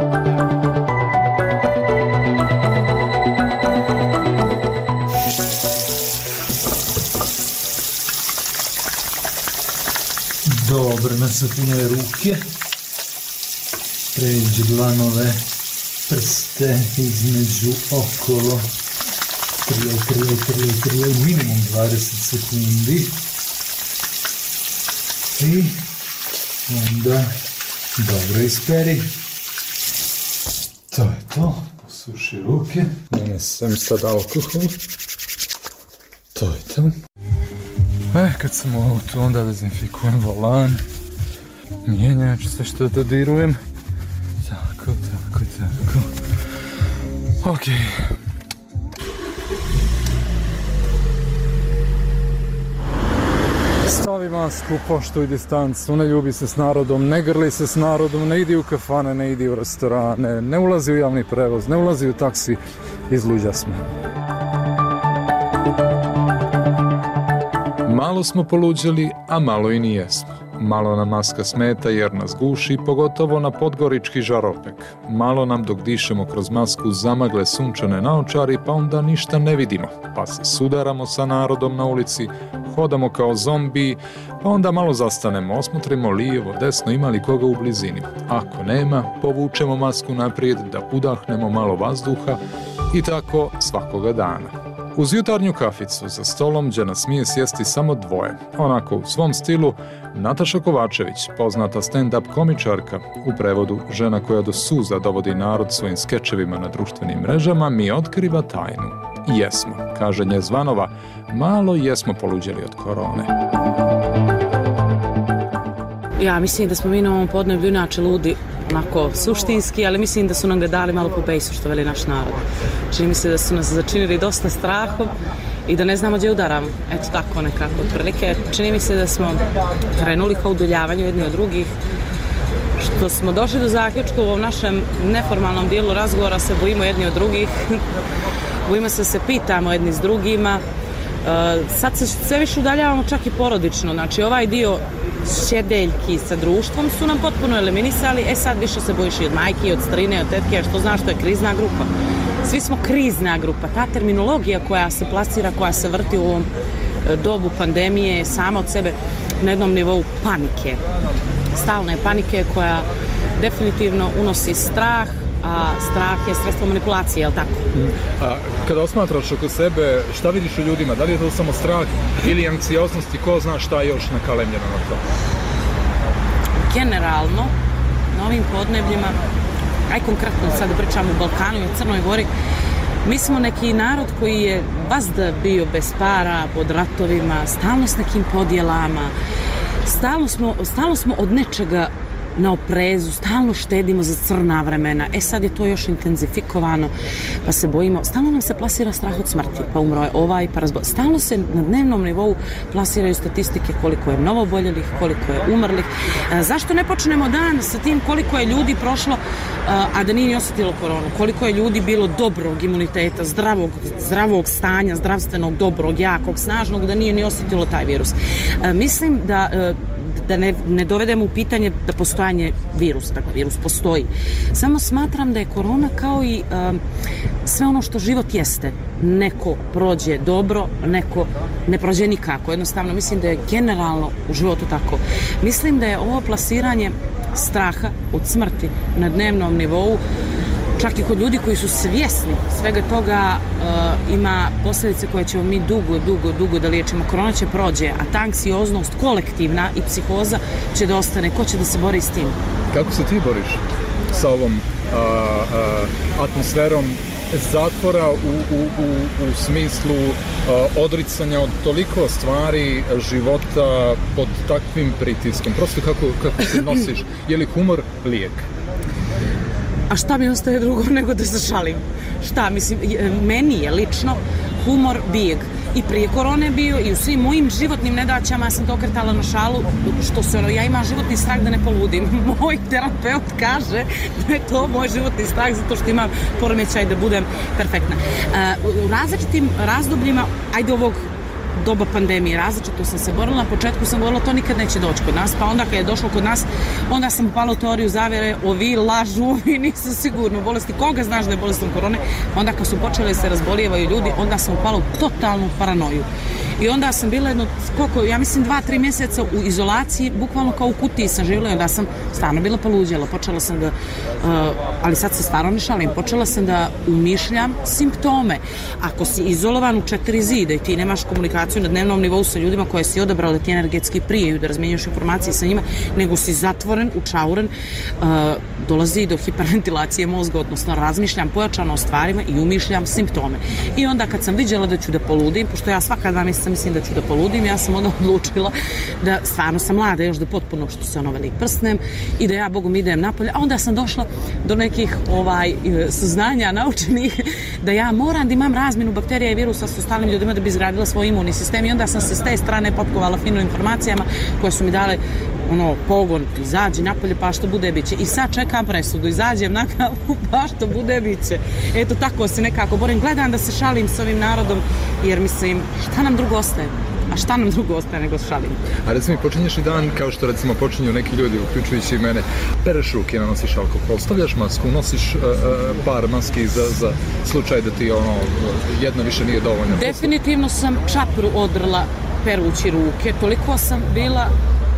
Dobro, nasapune ruke, pređi dlanove, prste između okolo, trijaj, minimum 20 sekundi i onda dobro isperi. To je to, posuši ruke, nanesem sad alkohol, to je to. Kad sam u autu, onda dezinfikujem volan, mijenjač, sve što dodirujem. Tako. Ok. Stavi masku, poštuj distancu, ne ljubi se s narodom, ne grli se s narodom, ne idi u kafane, ne idi u restorane, ne ulazi u javni prevoz, ne ulazi u taksi, izluđa smo. Malo smo poluđali, a malo i nijesmo. Malo nam maska smeta jer nas guši, pogotovo na podgorički žaropek. Malo nam dok dišemo kroz masku zamagle sunčane naočari, pa onda ništa ne vidimo. Pa se sudaramo sa narodom na ulici, hodamo kao zombi, pa onda malo zastanemo, osmotrimo lijevo, desno, ima li koga u blizini. Ako nema, povučemo masku naprijed da udahnemo malo vazduha i tako svakoga dana. Uz jutarnju kaficu za stolom gdje nas smije sjesti samo dvoje. Onako u svom stilu Nataša Kovačević, poznata stand-up komičarka, u prevodu žena koja do suza dovodi narod svojim skečevima na društvenim mrežama, mi otkriva tajnu. Jesmo, kaže nje Zvanova, malo jesmo poluđeli od korone. Ja mislim da smo mi na ovom podneblju inače ludi, onako suštinski, ali mislim da su nam ga dali malo po bejsu, što veli naš narod. Čini mi se da su nas začinili dosta strahom i da ne znamo gdje udaramo. Eto tako nekako, otprilike. Čini mi se da smo krenuli ka udaljavanju jedni od drugih, što smo došli do zaključka u ovom našem neformalnom dijelu razgovora se bojimo jedni od drugih, bojimo se pitamo jedni s drugima. Sad se sve više udaljavamo čak i porodično, znači ovaj dio šedeljki sa društvom su nam potpuno eliminisali, sad više se bojiš i od majke, i od strine, od tetke, što znaš što je krizna grupa. Svi smo krizna grupa, ta terminologija koja se plasira, koja se vrti u ovom dobu pandemije je sama od sebe na jednom nivou panike. Stalne panike koja definitivno unosi strah, a strah je sredstvo manipulacije, je li tako? A kada osmatraš oko sebe, šta vidiš u ljudima? Da li je to samo strah ili anksioznost i ko zna šta još nakalemljeno na to? Generalno, na ovim podnebljima, aj konkretno sad pričamo u Balkanu i u Crnoj Gori, mi smo neki narod koji je vazda bio bez para, pod ratovima, stalno s nekim podjelama, stalno smo od nečega na oprezu, stalno štedimo za crna vremena. Sad je to još intenzifikovano, pa se bojimo. Stalno nam se plasira strah od smrti, pa umro je ovaj, pa razbol. Stalno se na dnevnom nivou plasiraju statistike koliko je novoboljelih, koliko je umrlih. Zašto ne počnemo dan sa tim koliko je ljudi prošlo, a da nije ni osjetilo koronu? Koliko je ljudi bilo dobrog imuniteta, zdravog stanja, zdravstvenog, dobrog, jakog, snažnog, da nije ni osjetilo taj virus? Mislim da da ne dovedemo u pitanje da postojanje virusa, dakle virus postoji. Samo smatram da je korona kao i sve ono što život jeste. Neko prođe dobro, neko ne prođe nikako. Jednostavno mislim da je generalno u životu tako. Mislim da je ovo plasiranje straha od smrti na dnevnom nivou, čak i kod ljudi koji su svjesni svega toga, ima posljedice koje ćemo mi dugo da liječimo. Korona će prođe, a ta anksioznost kolektivna i psihoza će da ostane. Ko će da se bori s tim? Kako se ti boriš sa ovom atmosferom zatvora u smislu odricanja od toliko stvari života pod takvim pritiskom? Prosto kako se nosiš? Je li humor lijek? A šta mi ostaje drugo nego da se šalim? Šta, mislim, meni je lično humor bijeg. I prije korone bio i u svim mojim životnim nedaćama ja sam to okretala na šalu, što se ja imam životni strah da ne poludim. Moj terapeut kaže da je to moj životni strah zato što imam poremećaj da budem perfektna. U različitim razdobljima, ajde ovog doba pandemije, različito sam se borila. Na početku sam govorila to nikad neće doći kod nas, pa onda kad je došlo kod nas, onda sam upala u teoriju zavere, ovi lažu, ovi nisu sigurno bolesti. Koga znaš da je bolestan korone? Onda kad su počeli se razbolijevaju ljudi, onda sam upala u totalnu paranoju. I onda sam bila ja mislim 2-3 mjeseca u izolaciji, bukvalno kao u kutiji sam živjela i onda sam stvarno bila paluđela. Počela sam da, ali sad se stvarno ne šalim, počela sam da umišljam simptome. Ako si izolovan u 4 zida i ti nemaš komunikaciju na dnevnom nivou sa ljudima koje si odabrao da ti energetski prijeju, da razmjenjuješ informacije sa njima, nego si zatvoren, učauren, dolazi do hiperventilacije mozga, odnosno razmišljam pojačano o stvarima i umišljam simptome. I onda kad sam vidjela da ću da poludim, pošto ja svaka 2 mjeseca mislim da ću da poludim, ja sam onda odlučila da stvarno sam mlada još da potpuno što se velik prsnem i da ja Bogom idem napolje, a onda sam došla do nekih saznanja naučenih da ja moram da imam razmjenu bakterija i virusa sa ostalim ljudima da bi izgradila svoj imunni sistem i onda sam se s te strane potkovala fino informacijama koje su mi dale pogon, izađi napolje pa što bude biće. I sad čekam presudu, izađem na kavu pa što bude biće. Eto tako se nekako borim, gledam da se šalim s ovim narodom jer mislim šta nam drugo ostaje? A šta nam drugo ostaje nego šalim? A recimo počinješ i dan kao što recimo počinju neki ljudi, uključujući i mene, pereš ruke, nosiš alkohol, stavljaš masku, nosiš par maski za slučaj da ti jedna više nije dovoljna. Definitivno sam čapru odrla perući ruke, toliko sam bila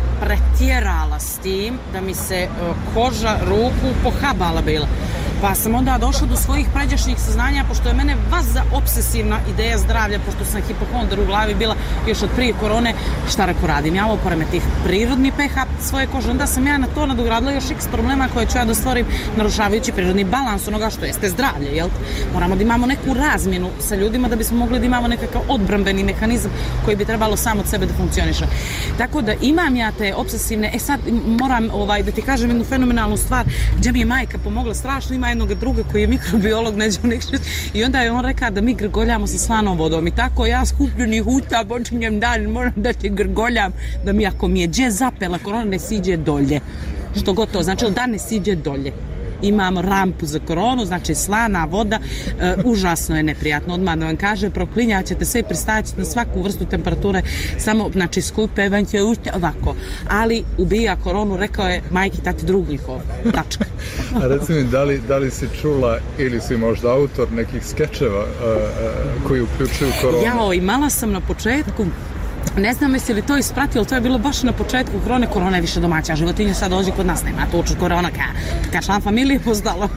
pretjerala s tim da mi se koža ruku pohabala bila. Pa sam onda došla do svojih pređašnjih saznanja, pošto je mene vaza obsesivna ideja zdravlja, pošto sam hipokondar u glavi bila još od prije korone, šta reko radim? Ja ovo poremetih prirodni pH svoje kože, onda sam ja na to nadogradila još x problema koje ću ja da stvorim narušavajući prirodni balans onoga što jeste zdravlje, jel? Moramo da imamo neku razmjenu sa ljudima da bismo mogli da imamo nekakav odbrambeni mehanizam koji bi trebalo sam od sebe da funkcioniše. Tako da imam ja te obsesivne, sad moram da ti kažem jednu fenomenalnu stvar, gdje mi je majka pomogla strašno, ima jednog druga koji je mikrobiolog Neđo Nikšić i onda je on rekao da mi grgoljamo sa slanom vodom i tako ja skupljenih uta počinjem dan, moram da ti grgoljam da mi ako mi je dže zapela korona ne siđe dolje. Što gotovo, znači da ne siđe dolje. Imamo rampu za koronu, znači slana voda, užasno je neprijatno, odmah da vam kaže, proklinjat ćete sve i pristajat ćete na svaku vrstu temperature, samo, znači, skupe, vanjke, ovako, ali ubija koronu, rekao je majki, tati, drug njihov, tačka. A reci mi, da li si čula ili si možda autor nekih skečeva koji uključuju koronu? Jao, imala sam na početku, ne znam jesi li to ispratio, ali to je bilo baš na početku korona je više domaća životinja, sad dođi kod nas, nema to uču korona ka član familije pozdalo,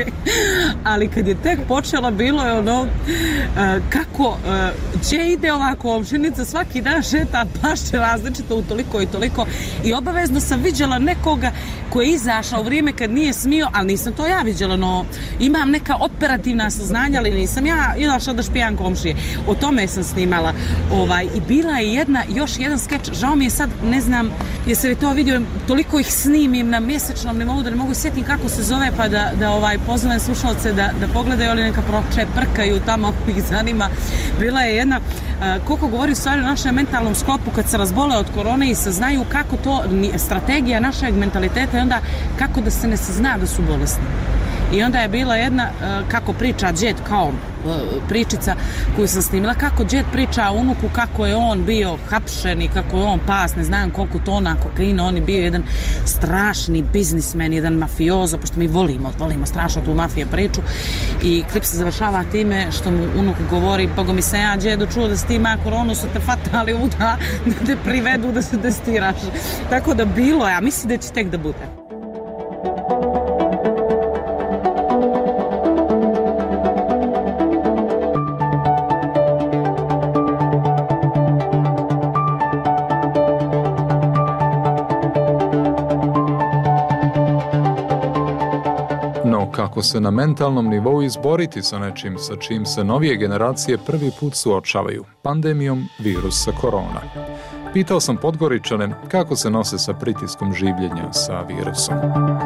ali kad je tek počela bilo je kako će ide ovako komšinica svaki dan šeta pašće različito u toliko i toliko i obavezno sam viđala nekoga koji je izašao u vrijeme kad nije smio, ali nisam to ja viđala, no imam neka operativna saznanja, ali nisam ja izašla da špijam komšije, o tome sam snimala i bila je još jedan skeč, žao mi je sad, ne znam, jesi li to vidio, toliko ih snimim na mjesečnom nivou da ne mogu sjetiti kako se zove, pa da pozovem slušalce da pogledaju, ali neka prkaju tamo ako ih zanima. Bila je jedna, koliko govori u stvari o našem mentalnom sklopu kad se razbole od korone i saznaju kako to, strategija našeg mentaliteta i onda kako da se ne sazna da su bolesni. I onda je bila jedna, kako priča džed, kao pričica koju sam snimila, kako džed priča o unuku, kako je on bio hapšen i kako je on pas, ne znam koliko tona kokaina, on je bio jedan strašni biznismen, jedan mafiozo, pošto mi volimo strašno tu mafije priču. I klip se završava time što mu unuk govori, Bogo mi se ja džedu čuo da si ti ima koronu, su te fatali uda, da te privedu da se testiraš. Tako da bilo, ja mislim da će tek da bude. Kako se na mentalnom nivou izboriti sa nečim sa čim se novije generacije prvi put suočavaju, pandemijom virusa korona. Pitao sam Podgoričane kako se nose sa pritiskom življenja sa virusom.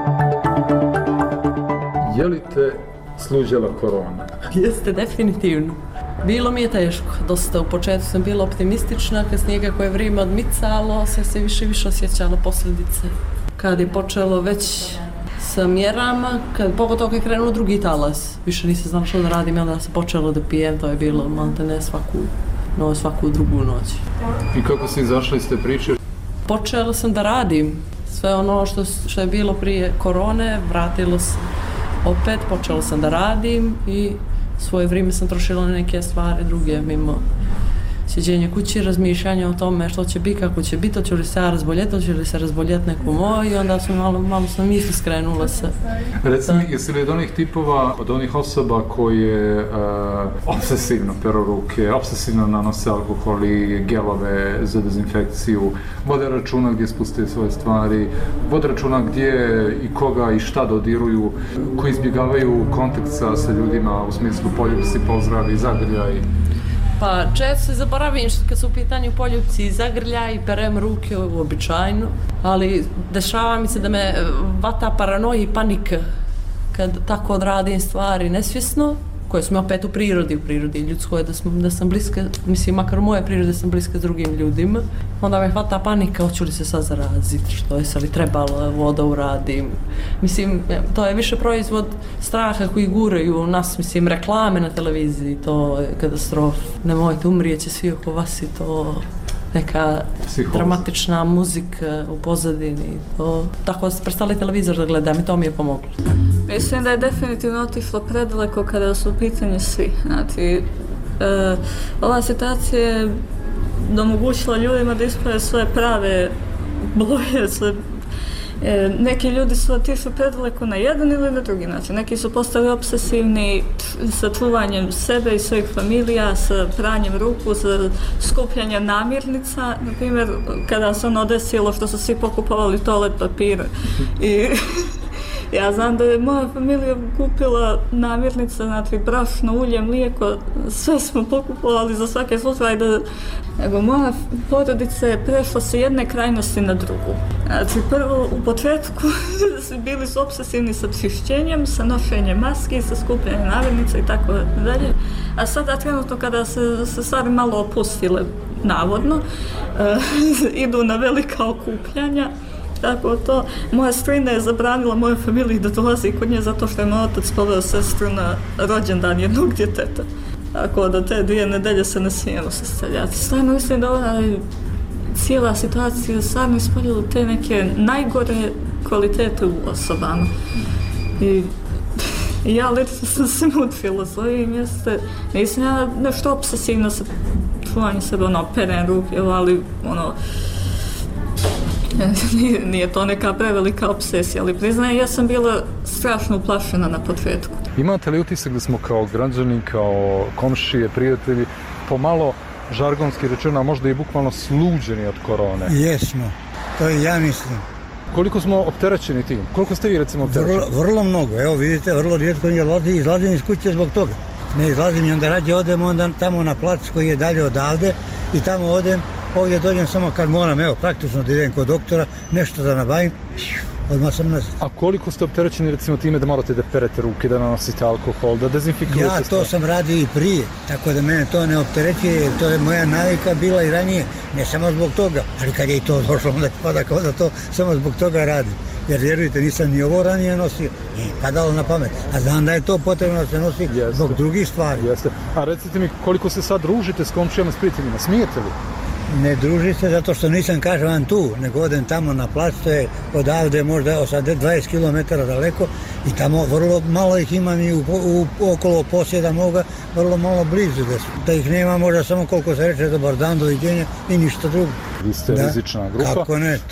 Je li te sluđala korona? Jeste, definitivno. Bilo mi je teško. Dosta u početku sam bila optimistična, kasnije kako je vrijeme odmicalo, se više osjećalo posljedice. Kad je počelo već sa mjerama, pogotovo kad je krenuo drugi talas. Više nisam znala što da radim, onda sam počela da pijem, to je bilo maltene svaku drugu noć. I kako si izašla iz te priče? Počela sam da radim. Sve ono što je bilo prije korone, vratilo se opet, počela sam da radim i svoje vrijeme sam trošila na neke stvari druge, mimo sjeđenja kući, razmišljanja o tome što će biti, kako će biti, hoće li se ja razboljeti, hoće li se razboljeti neko moj i onda sam malo sam misli skrenula se. Reci mi, jesi li od onih tipova, od onih osoba koje obsesivno peru ruke, obsesivno nanose alkohol i gelove za dezinfekciju, vode računa gdje spuste svoje stvari, vode računa gdje i koga i šta dodiruju, koji izbjegavaju kontakt sa ljudima u smislu poljubci, pozdravi, zagrljaj? Pa često se zaboravim kad su u pitanju poljupci i zagrljaj i perem ruke uobičajno, ali dešava mi se da me vata paranoja i panika kad tako odradim stvari nesvjesno, koje su mi opet u prirodi ljudskoj, da sam bliska, mislim, makar u moje prirode sam bliska s drugim ljudima, onda me hvata panika, hoću li se sad zaraziti, što je se li trebalo, evo da uradim. Mislim, to je više proizvod straha koji guraju nas, mislim, reklame na televiziji, to je katastrofa. Nemojte, umrijeće svi oko vas i to neka dramatična muzika u pozadini. Tako se prestali televizor da gledam i to mi je pomoglo. Mislim da je definitivno otišlo predaleko kada su u pitanju svi. Znači, ova situacija je omogućila ljudima da isprave svoje prave boje. Neki ljudi su otišli predaleko na jedan ili na drugi način. Neki su postali obsesivni sa čuvanjem sebe i svojih familija, sa pranjem ruku, sa skupljanjem namirnica. Na primjer, kada se ono desilo što su svi pokupovali toalet papira. I ja znam da je moja familija kupila namirnice, znači brašno, ulje, mlijeko, sve smo pokupovali za svake slučaj. Nego moja porodica je prešla sa jedne krajnosti na drugu. Znači prvo u početku bili su obsesivni sa čišćenjem, sa nošenjem maski, sa skupljanjem namirnica i tako dalje. A sada trenutno kada se stvari malo opustile navodno, idu na velika okupljanja. Tako to, moja strina je zabranila mojoj familiji da dolazi kod nje zato što je moj otac poveo sestru na rođendan jednog djeteta. Tako da te 2 nedelje se ne smijemo sastavljati. Stvarno mislim da ona cijela situacija stvarno ispoljila te neke najgore kvalitete u osobama. I ja lično sam se mutrila s ovim mjeste. Nisam ja nešto obsesivno sa čuvanjem sebe, perem ruke, ali nije to neka prevelika obsesija, ali priznajem, ja sam bila strašno uplašena na početku. Imate li utisak da smo kao građani, kao komšije, prijatelji, pomalo žargonski rečeno, a možda i bukvalno sluđeni od korone? Jesmo, to i ja mislim. Koliko smo opterećeni tim? Koliko ste vi recimo opterećeni? Vrlo mnogo, evo vidite, vrlo rijetko izlazim iz kuće zbog toga. Ne izlazim i onda rađe odem onda tamo na plac koji je dalje odavde i tamo odem. Ovdje dođem samo kad moram, evo, praktično da idem kod doktora, nešto da nabavim odmah sam nas. A koliko ste opterećeni recimo time da morate da perete ruke, da nanosite alkohol, da dezinfikujete? Ja to sam radio i prije, tako da mene to ne opterećuje, to je moja navika bila i ranije, ne samo zbog toga, ali kad je i to došlo, onda pada kao da to samo zbog toga radim. Jer vjerujte, nisam ni ovo ranije nosio, nije padalo na pamet, a znam da je to potrebno da se nosi zbog drugih stvari. Jeste. A recite mi, koliko se sad družite s komšijama, s prijateljima, smijete li? Ne druži se zato što nisam, kažem vam, tu, nego odem tamo na plac, to je odavde možda 20 km daleko i tamo vrlo malo ih ima ni okolo posjeda moga, vrlo malo blizu da ih nema, možda samo koliko se reče dobar dan, doviđenja i ništa drugo. Vi ste rizična grupa. Kako ne, to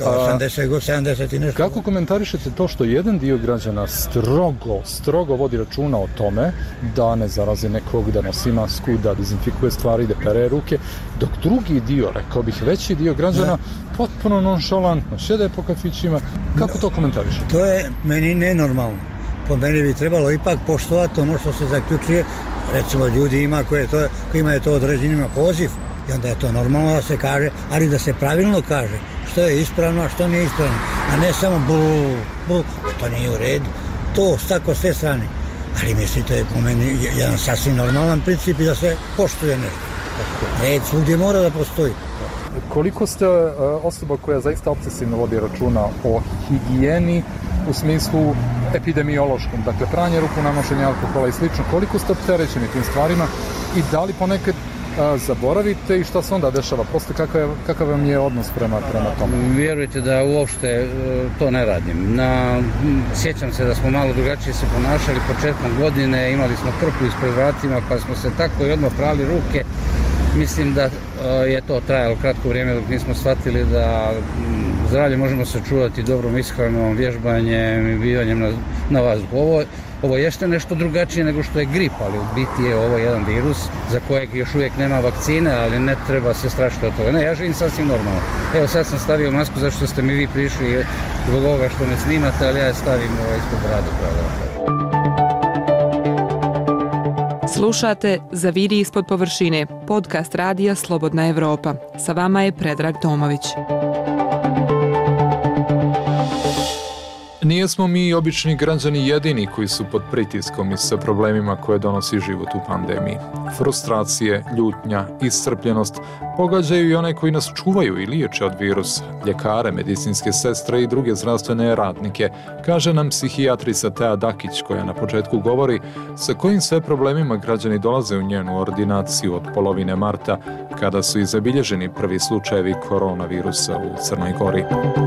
70 i nešto. Kako komentarišete to što jedan dio građana strogo vodi računa o tome da ne zarazi nekog, da nosi masku, da dezinfikuje stvari, da pere ruke, dok drugi dio, rekao bih veći dio građana, potpuno nonšalantno šede po kafićima. Kako to komentarišete? To je meni nenormalno. Po meni bi trebalo ipak poštovati ono što se zaključuje. Recimo ljudi ima kojima je to određenima poziv i onda je to normalno da se kaže, ali da se pravilno kaže što je ispravno, a što nije ispravno, a ne samo bul, to nije u redu. To tako s te strane. Ali mislite, je po meni jedan sasvim normalan princip i da se poštuje nešto. Red svugdje mora da postoji. Koliko ste osoba koja zaista obsesivno vodi računa o higijeni u smislu epidemiološkom, dakle pranje ruku, nanošenje alkohola i slično, koliko ste opterećeni tim stvarima i da li ponekad zaboravite i šta se onda dešava? Prosto kakav vam je odnos prema tome? Vjerujte da uopšte to ne radim. Sjećam se da smo malo drugačije se ponašali početkom godine, imali smo krpu ispred vratima pa smo se tako i odmah prali ruke. Mislim da je to trajalo kratko vrijeme dok nismo shvatili da zdravlje možemo sačuvati dobrom ishranom, vježbanjem i bivanjem na vazduhu. Ovo jeste nešto drugačije nego što je grip, ali u biti je ovo jedan virus za kojeg još uvijek nema vakcine, ali ne treba se strašiti od toga. Ne, ja živim sasvim normalno. Evo sad sam stavio masku zašto ste mi vi prišli zbog ovoga što me snimate, ali ja je stavim ispod brade. Slušate Zaviri ispod površine, podcast radija Slobodna Evropa. Sa vama je Predrag Tomović. Nijesmo mi obični građani jedini koji su pod pritiskom i sa problemima koje donosi život u pandemiji. Frustracije, ljutnja, iscrpljenost pogađaju i one koji nas čuvaju i liječe od virusa, ljekare, medicinske sestre i druge zdravstvene radnike, kaže nam psihijatrica Tea Dakić, koja na početku govori sa kojim sve problemima građani dolaze u njenu ordinaciju od polovine marta, kada su i zabilježeni prvi slučajevi koronavirusa u Crnoj Gori.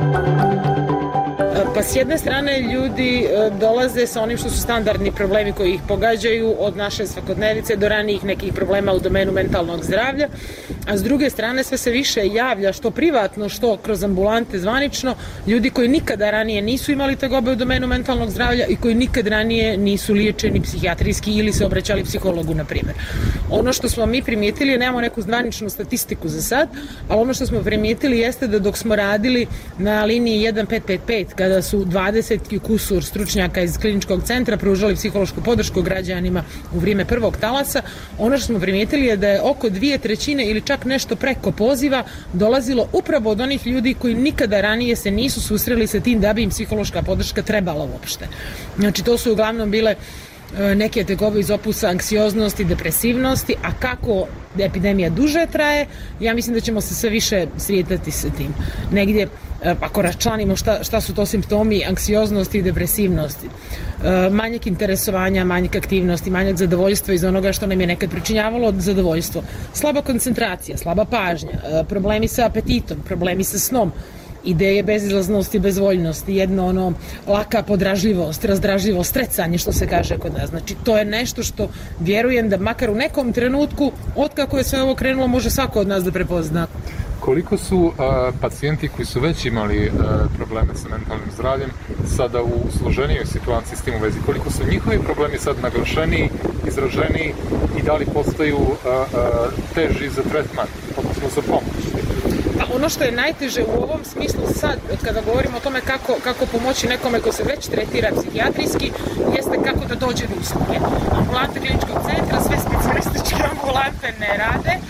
Pa s jedne strane ljudi dolaze sa onim što su standardni problemi koji ih pogađaju od naše svakodnevice do ranijih nekih problema u domenu mentalnog zdravlja, a s druge strane sve se više javlja što privatno, što kroz ambulante zvanično, ljudi koji nikada ranije nisu imali tegobe u domenu mentalnog zdravlja i koji nikad ranije nisu liječeni psihijatrijski ili se obraćali psihologu, na primjer. Ono što smo mi primijetili, nemamo neku zvaničnu statistiku za sad, ali ono što smo primijetili jeste da dok smo radili na liniji 1555, kada su 20 kusur stručnjaka iz kliničkog centra pružali psihološku podršku građanima u vrijeme prvog talasa, ono što smo primijetili je da je oko 2/3 ili čak nešto preko poziva dolazilo upravo od onih ljudi koji nikada ranije se nisu susreli sa tim da bi im psihološka podrška trebala uopšte. Znači to su uglavnom bile neke tegobe iz opusa anksioznosti, depresivnosti, a kako epidemija duže traje, ja mislim da ćemo se sve više srijetati sa tim. Negdje, ako raščlanimo šta su to simptomi anksioznosti i depresivnosti, manjak interesovanja, manjak aktivnosti, manjak zadovoljstva iz onoga što nam je nekad pričinjavalo zadovoljstvo, slaba koncentracija, slaba pažnja, problemi sa apetitom, problemi sa snom, ideje bezizlaznosti i bezvoljnosti, jedno laka podražljivost, razdražljivost, strecanje što se kaže kod nas. Znači to je nešto što vjerujem da makar u nekom trenutku, otkako je sve ovo krenulo, može svako od nas da prepozna. Koliko su pacijenti koji su već imali probleme sa mentalnim zdravljem sada u složenijoj situaciji s tim u vezi? Koliko su njihovi problemi sad naglašeniji, izraženiji i da li postaju teži za tretman, odnosno za pomoć? Ono što je najteže u ovom smislu sad, kada govorimo o tome kako pomoći nekome ko se već tretira psihijatrijski, jeste kako da dođe do usluge. Ambulante kliničkog centra, sve specijalističke ambulante ne rade,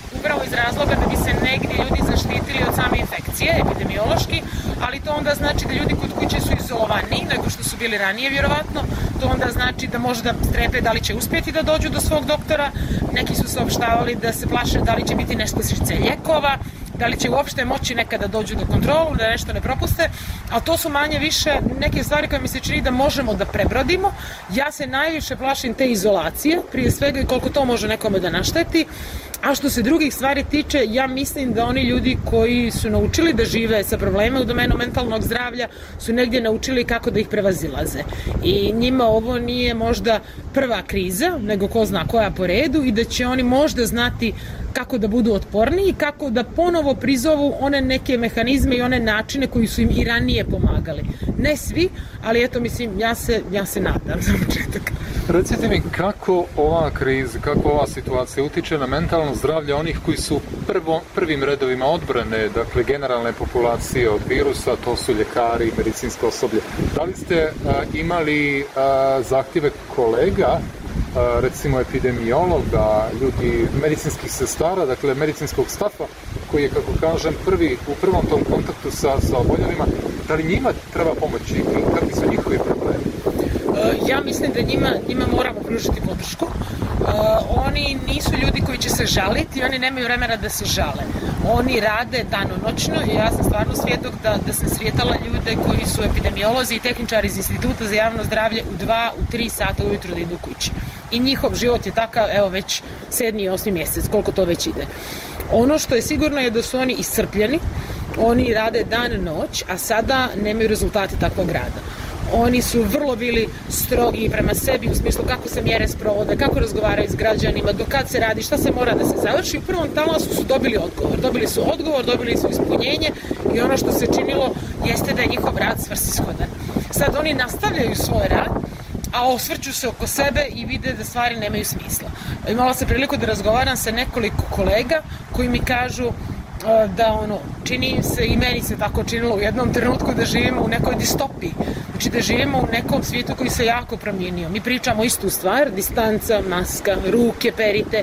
upravo iz razloga da bi se negdje ljudi zaštitili od same infekcije, epidemiološki, ali to onda znači da ljudi kod kuće su izolovaniji nego što su bili ranije vjerovatno, to onda znači da možda strepe da li će uspjeti da dođu do svog doktora, neki su saopštavali da se plaše da li će biti nestašice lijekova, da li će uopšte moći nekada dođu do kontrolu, da nešto ne propuste, a to su manje više neke stvari koje mi se čini da možemo da prebrodimo. Ja se najviše plašim te izolacije, prije svega i koliko to može nekome da našteti, a što se drugih stvari tiče, ja mislim da oni ljudi koji su naučili da žive sa problema u domenu mentalnog zdravlja su negdje naučili kako da ih prevazilaze. I njima ovo nije možda prva kriza, nego ko zna koja po redu i da će oni možda znati kako da budu otporniji i kako da ponovo prizovu one neke mehanizme i one načine koji su im i ranije pomagali. Ne svi, ali eto, mislim, ja se nadam za početak. Recite mi kako ova kriza, kako ova situacija utiče na mentalno zdravlje onih koji su prvim redovima odbrane, dakle generalne populacije od virusa, to su ljekari, medicinsko osoblje. Da li ste imali zahtjeve kolega, recimo epidemiologa, ljudi, medicinskih sestara, dakle medicinskog stafa, koji je, kako kažem, u prvom tom kontaktu sa oboljelima, da li njima treba pomoći i kakvi su njihovi problemi? Ja mislim da njima moramo pružiti podršku. Oni nisu ljudi koji će se žaliti, oni nemaju vremena da se žale. Oni rade danonoćno i ja sam stvarno svjedok da sam sretala ljude koji su epidemiolozi i tehničari iz Instituta za javno zdravlje u 2, u 3 sata ujutro da idu kući. I njihov život je takav, evo već 7. i 8. mjesec, koliko to već ide. Ono što je sigurno je da su oni iscrpljeni, oni rade dan, noć, a sada nemaju rezultate takvog rada. Oni su vrlo bili strogi prema sebi u smislu kako se mjere sprovode, kako razgovaraju s građanima, do kad se radi, šta se mora da se završi. U prvom talasu su dobili odgovor. Dobili su ispunjenje i ono što se činilo jeste da je njihov rad svrsishodan. Sad oni nastavljaju svoj rad, a osvrću se oko sebe i vide da stvari nemaju smisla. Imala sam priliku da razgovaram sa nekoliko kolega koji mi kažu da čini se i meni se tako činilo u jednom trenutku da živimo u nekoj distopiji. Znači da živimo u nekom svijetu koji se jako promijenio. Mi pričamo istu stvar, distanca, maska, ruke perite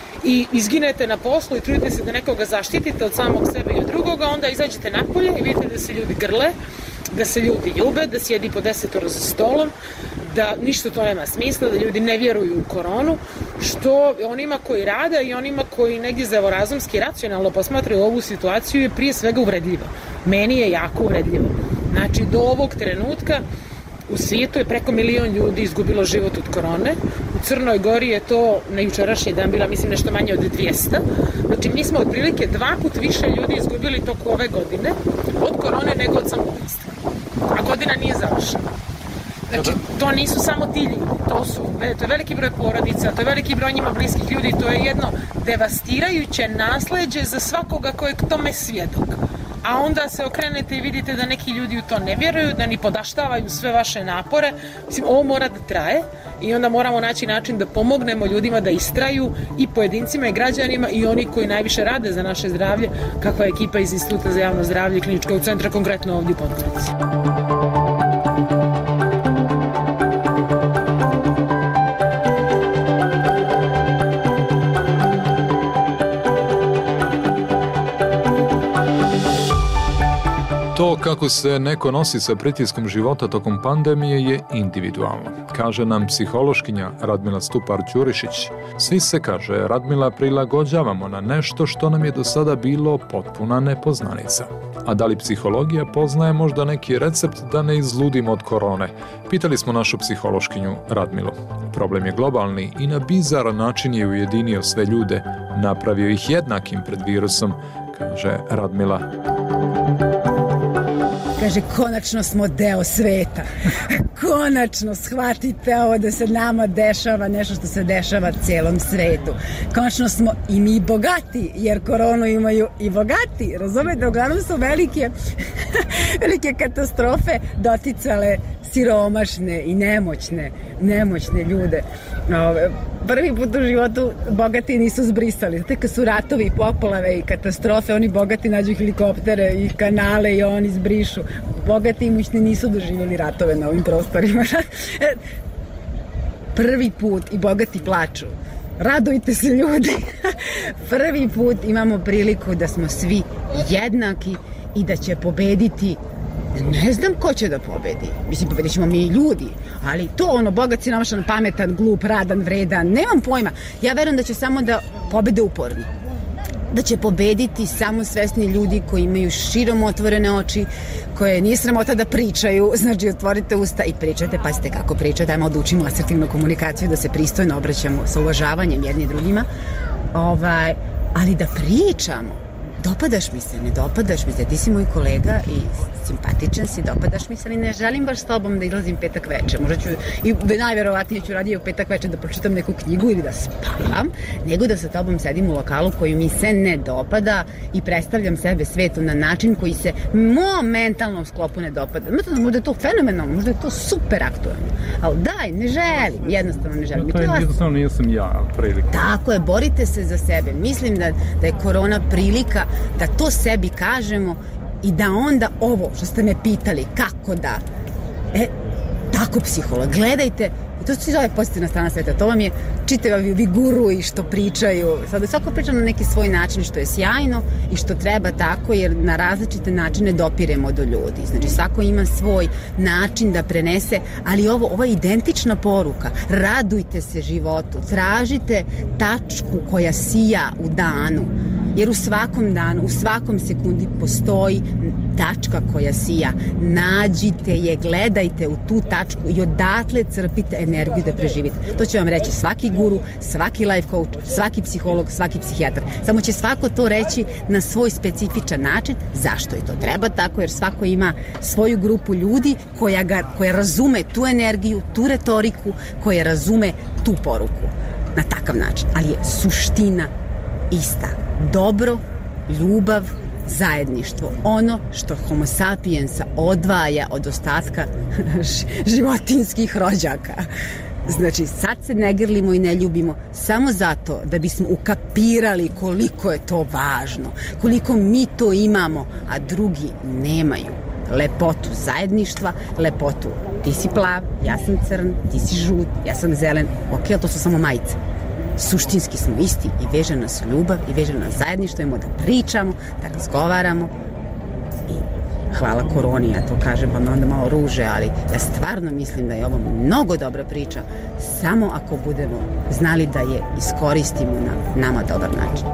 i izginete na poslu i trudite se da nekoga zaštitite od samog sebe i od drugoga, onda izađete napolje i vidite da se ljudi grle, da se ljudi ljube, da sjedi po 10 za stolom, da ništa to nema smisla, da ljudi ne vjeruju u koronu, što onima koji rade i onima koji negdje zdravorazumski racionalno posmatraju ovu situaciju je prije svega uvredljivo. Meni je jako uvredljivo. Znači, do ovog trenutka u svijetu je preko 1 milion ljudi izgubilo život od korone. U Crnoj Gori je to na jučerašnji dan bila, mislim, nešto manje od 200. Znači, mi smo otprilike 2 puta više ljudi izgubili toku ove godine od korone nego od samoubistva. A godina nije završena. Znači, to nisu samo ti ljudi, to je veliki broj porodica, to je veliki broj njima bliskih ljudi, to je jedno devastirajuće nasleđe za svakoga ko je k tome svjedok. A onda se okrenete i vidite da neki ljudi u to ne vjeruju, da ni podaštavaju sve vaše napore. Mislim, ovo mora da traje i onda moramo naći način da pomognemo ljudima da istraju i pojedincima i građanima i oni koji najviše rade za naše zdravlje, kakva je ekipa iz Instituta za javno zdravlje i kliničkog centra, konkretno ovdje u Podgorici. To kako se neko nosi sa pritiskom života tokom pandemije je individualno, kaže nam psihološkinja Radmila Stupar-Ćurišić. Svi se, kaže Radmila, prilagođavamo na nešto što nam je do sada bilo potpuna nepoznanica. A da li psihologija poznaje možda neki recept da ne izludimo od korone? Pitali smo našu psihološkinju Radmilu. Problem je globalni i na bizaran način je ujedinio sve ljude, napravio ih jednakim pred virusom, kaže Radmila. Kaže, konačno smo deo sveta. Konačno shvatite ovo da se nama dešava nešto što se dešava cijelom svetu. Konačno smo i mi bogati, jer koronu imaju i bogati. Razumete, uglavnom su velike katastrofe doticale siromašne i nemoćne ljude. Prvi put u životu bogati nisu zbrisali. Znate, kad su ratovi, poplave i katastrofe, oni bogati nađu helikoptere i kanale i oni zbrišu. Bogati i imućni nisu doživjeli ratove na ovim prostorima. Prvi put i bogati plaču. radujte se ljudi. Prvi put imamo priliku da smo svi jednaki i da će pobediti. Ne znam ko će da pobedi. Mislim, pobedit ćemo mi ljudi. Ali to ono, bogat, siromašan, pametan, glup, radan, vredan, nemam pojma. Ja verujem da će samo da pobede uporni. Da će pobediti samo svesni ljudi koji imaju širom otvorene oči, koje nije sramota da pričaju, znači otvorite usta i pričajte, pazite kako pričate, ajmo da učimo asertivnu komunikaciju, da se pristojno obraćamo sa uvažavanjem jedni drugima, ali da pričamo. Dopadaš mi se, ne dopadaš mi se, ti si moj kolega i simpatičan si, dopadaš mi se, ali ne želim baš s tobom da izlazim petak veče. Možda ću, i najverovatnije ću raditi u petak veče da pročitam neku knjigu ili da spavam, nego da sa tobom sedim u lokalu koji mi se ne dopada i predstavljam sebe svetu na način koji se mom mentalnom sklopu ne dopada. Možda je to fenomenalno, možda je to super aktualno, ali daj, ne želim, jednostavno ne želim. To je jednostavno nisam ja, prilika. Tako je, borite se za sebe. Mislim da je korona prilika da to sebi kažemo i da onda ovo što ste me pitali kako da, tako psiholog, gledajte, to se zove pozitivna strana sveta, to vam je čitavi guru i što pričaju, sada svako priča na neki svoj način što je sjajno i što treba tako, jer na različite načine dopiremo do ljudi, znači svako ima svoj način da prenese, ali ova je identična poruka, radujte se životu, tražite tačku koja sija u danu, jer u svakom danu, u svakom sekundi postoji tačka koja sija. Nađite je, gledajte u tu tačku i odatle crpite energiju da preživite. To će vam reći svaki guru, svaki life coach, svaki psiholog, svaki psihijatar. Samo će svako to reći na svoj specifičan način. Zašto je to treba tako? Jer svako ima svoju grupu ljudi koja razume tu energiju, tu retoriku, koja razume tu poruku na takav način. Ali je suština ista. Dobro, ljubav, zajedništvo. Ono što homo sapiensa odvaja od ostatka životinskih rođaka. Znači, sad se ne grlimo i ne ljubimo samo zato da bismo ukapirali koliko je to važno, koliko mi to imamo, a drugi nemaju. Lepotu zajedništva, lepotu ti si plav, ja sam crn, ti si žut, ja sam zelen. Ok, ali to su samo majice. Suštinski smo isti i veže nas ljubav i veže nas zajedništvo, imamo da pričamo, da razgovaramo i hvala koroni, ja to kažem pa me onda malo ruže, ali ja stvarno mislim da je ovo mnogo dobra priča, samo ako budemo znali da je iskoristimo na nama dobar način.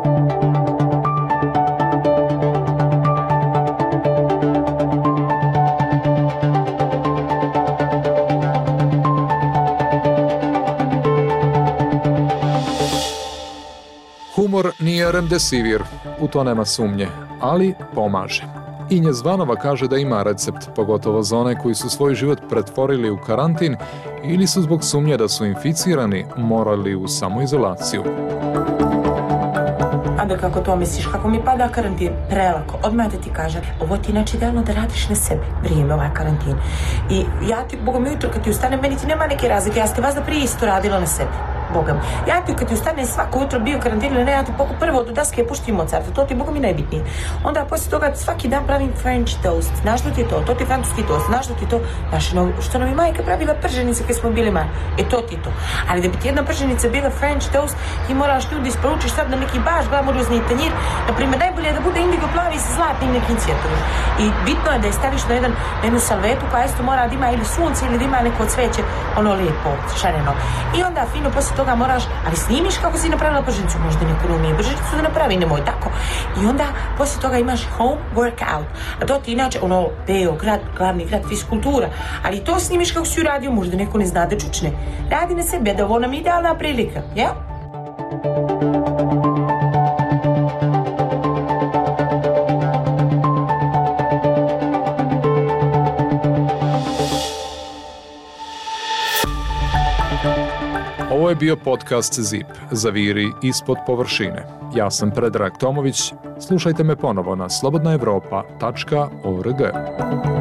Humor nije remdesivir, u to nema sumnje, ali pomaže. Inje Zvanova kaže da ima recept, pogotovo za one koji su svoj život pretvorili u karantin ili su zbog sumnje da su inficirani morali u samoizolaciju. Onda kako to misliš, kako mi pada karantin? Prelako, odmah da ti kažem, ovo ti inače idealno da radiš na sebi, vrijeme ovaj karantin. I ja ti, Boga mi ujutro kad ti ustane, meni ti nema neke razlike, ja ste vas da prije isto radila na sebi. Bogam. Ja ti kad ti ustane svako jutro bio karantin ili ne, ja ti prvo do daske puštim Mozarta, to ti Boga mi najbitnije. Onda poslije toga svaki dan pravim French toast, znaš što ti je to ti francuski toast, znaš što ti to, što nam je majka pravila prženice kad smo bili mali, to ti to. Ali da bi ti jedna prženica bila French toast, ti moraš ljudi isporučiš sad na neki baš glamurozni tanjir, naprimjer najbolje je da bude indigo plavi sa zlatnim nekim cvjetorom. I bitno je da je staviš na jednu salvetu koja isto mora da ima ili sunce ili da ima neko cveće, ono lijepo, šareno. I onda fino poslije toga moraš, ali snimiš kako si napravila prženicu, možda neko ne umije prženicu da napravi, nemoj tako. I onda poslije toga imaš home workout, a to ti inače ono Beograd, glavni grad fiskultura, ali to snimiš kako si uradio, možda neko ne zna da čučne. Radi na sebe, da ovo nam je idealna prilika, ja? Ovo je bio podcast ZIP, Zaviri ispod površine. Ja sam Predrag Tomović, slušajte me ponovo na slobodnaevropa.org.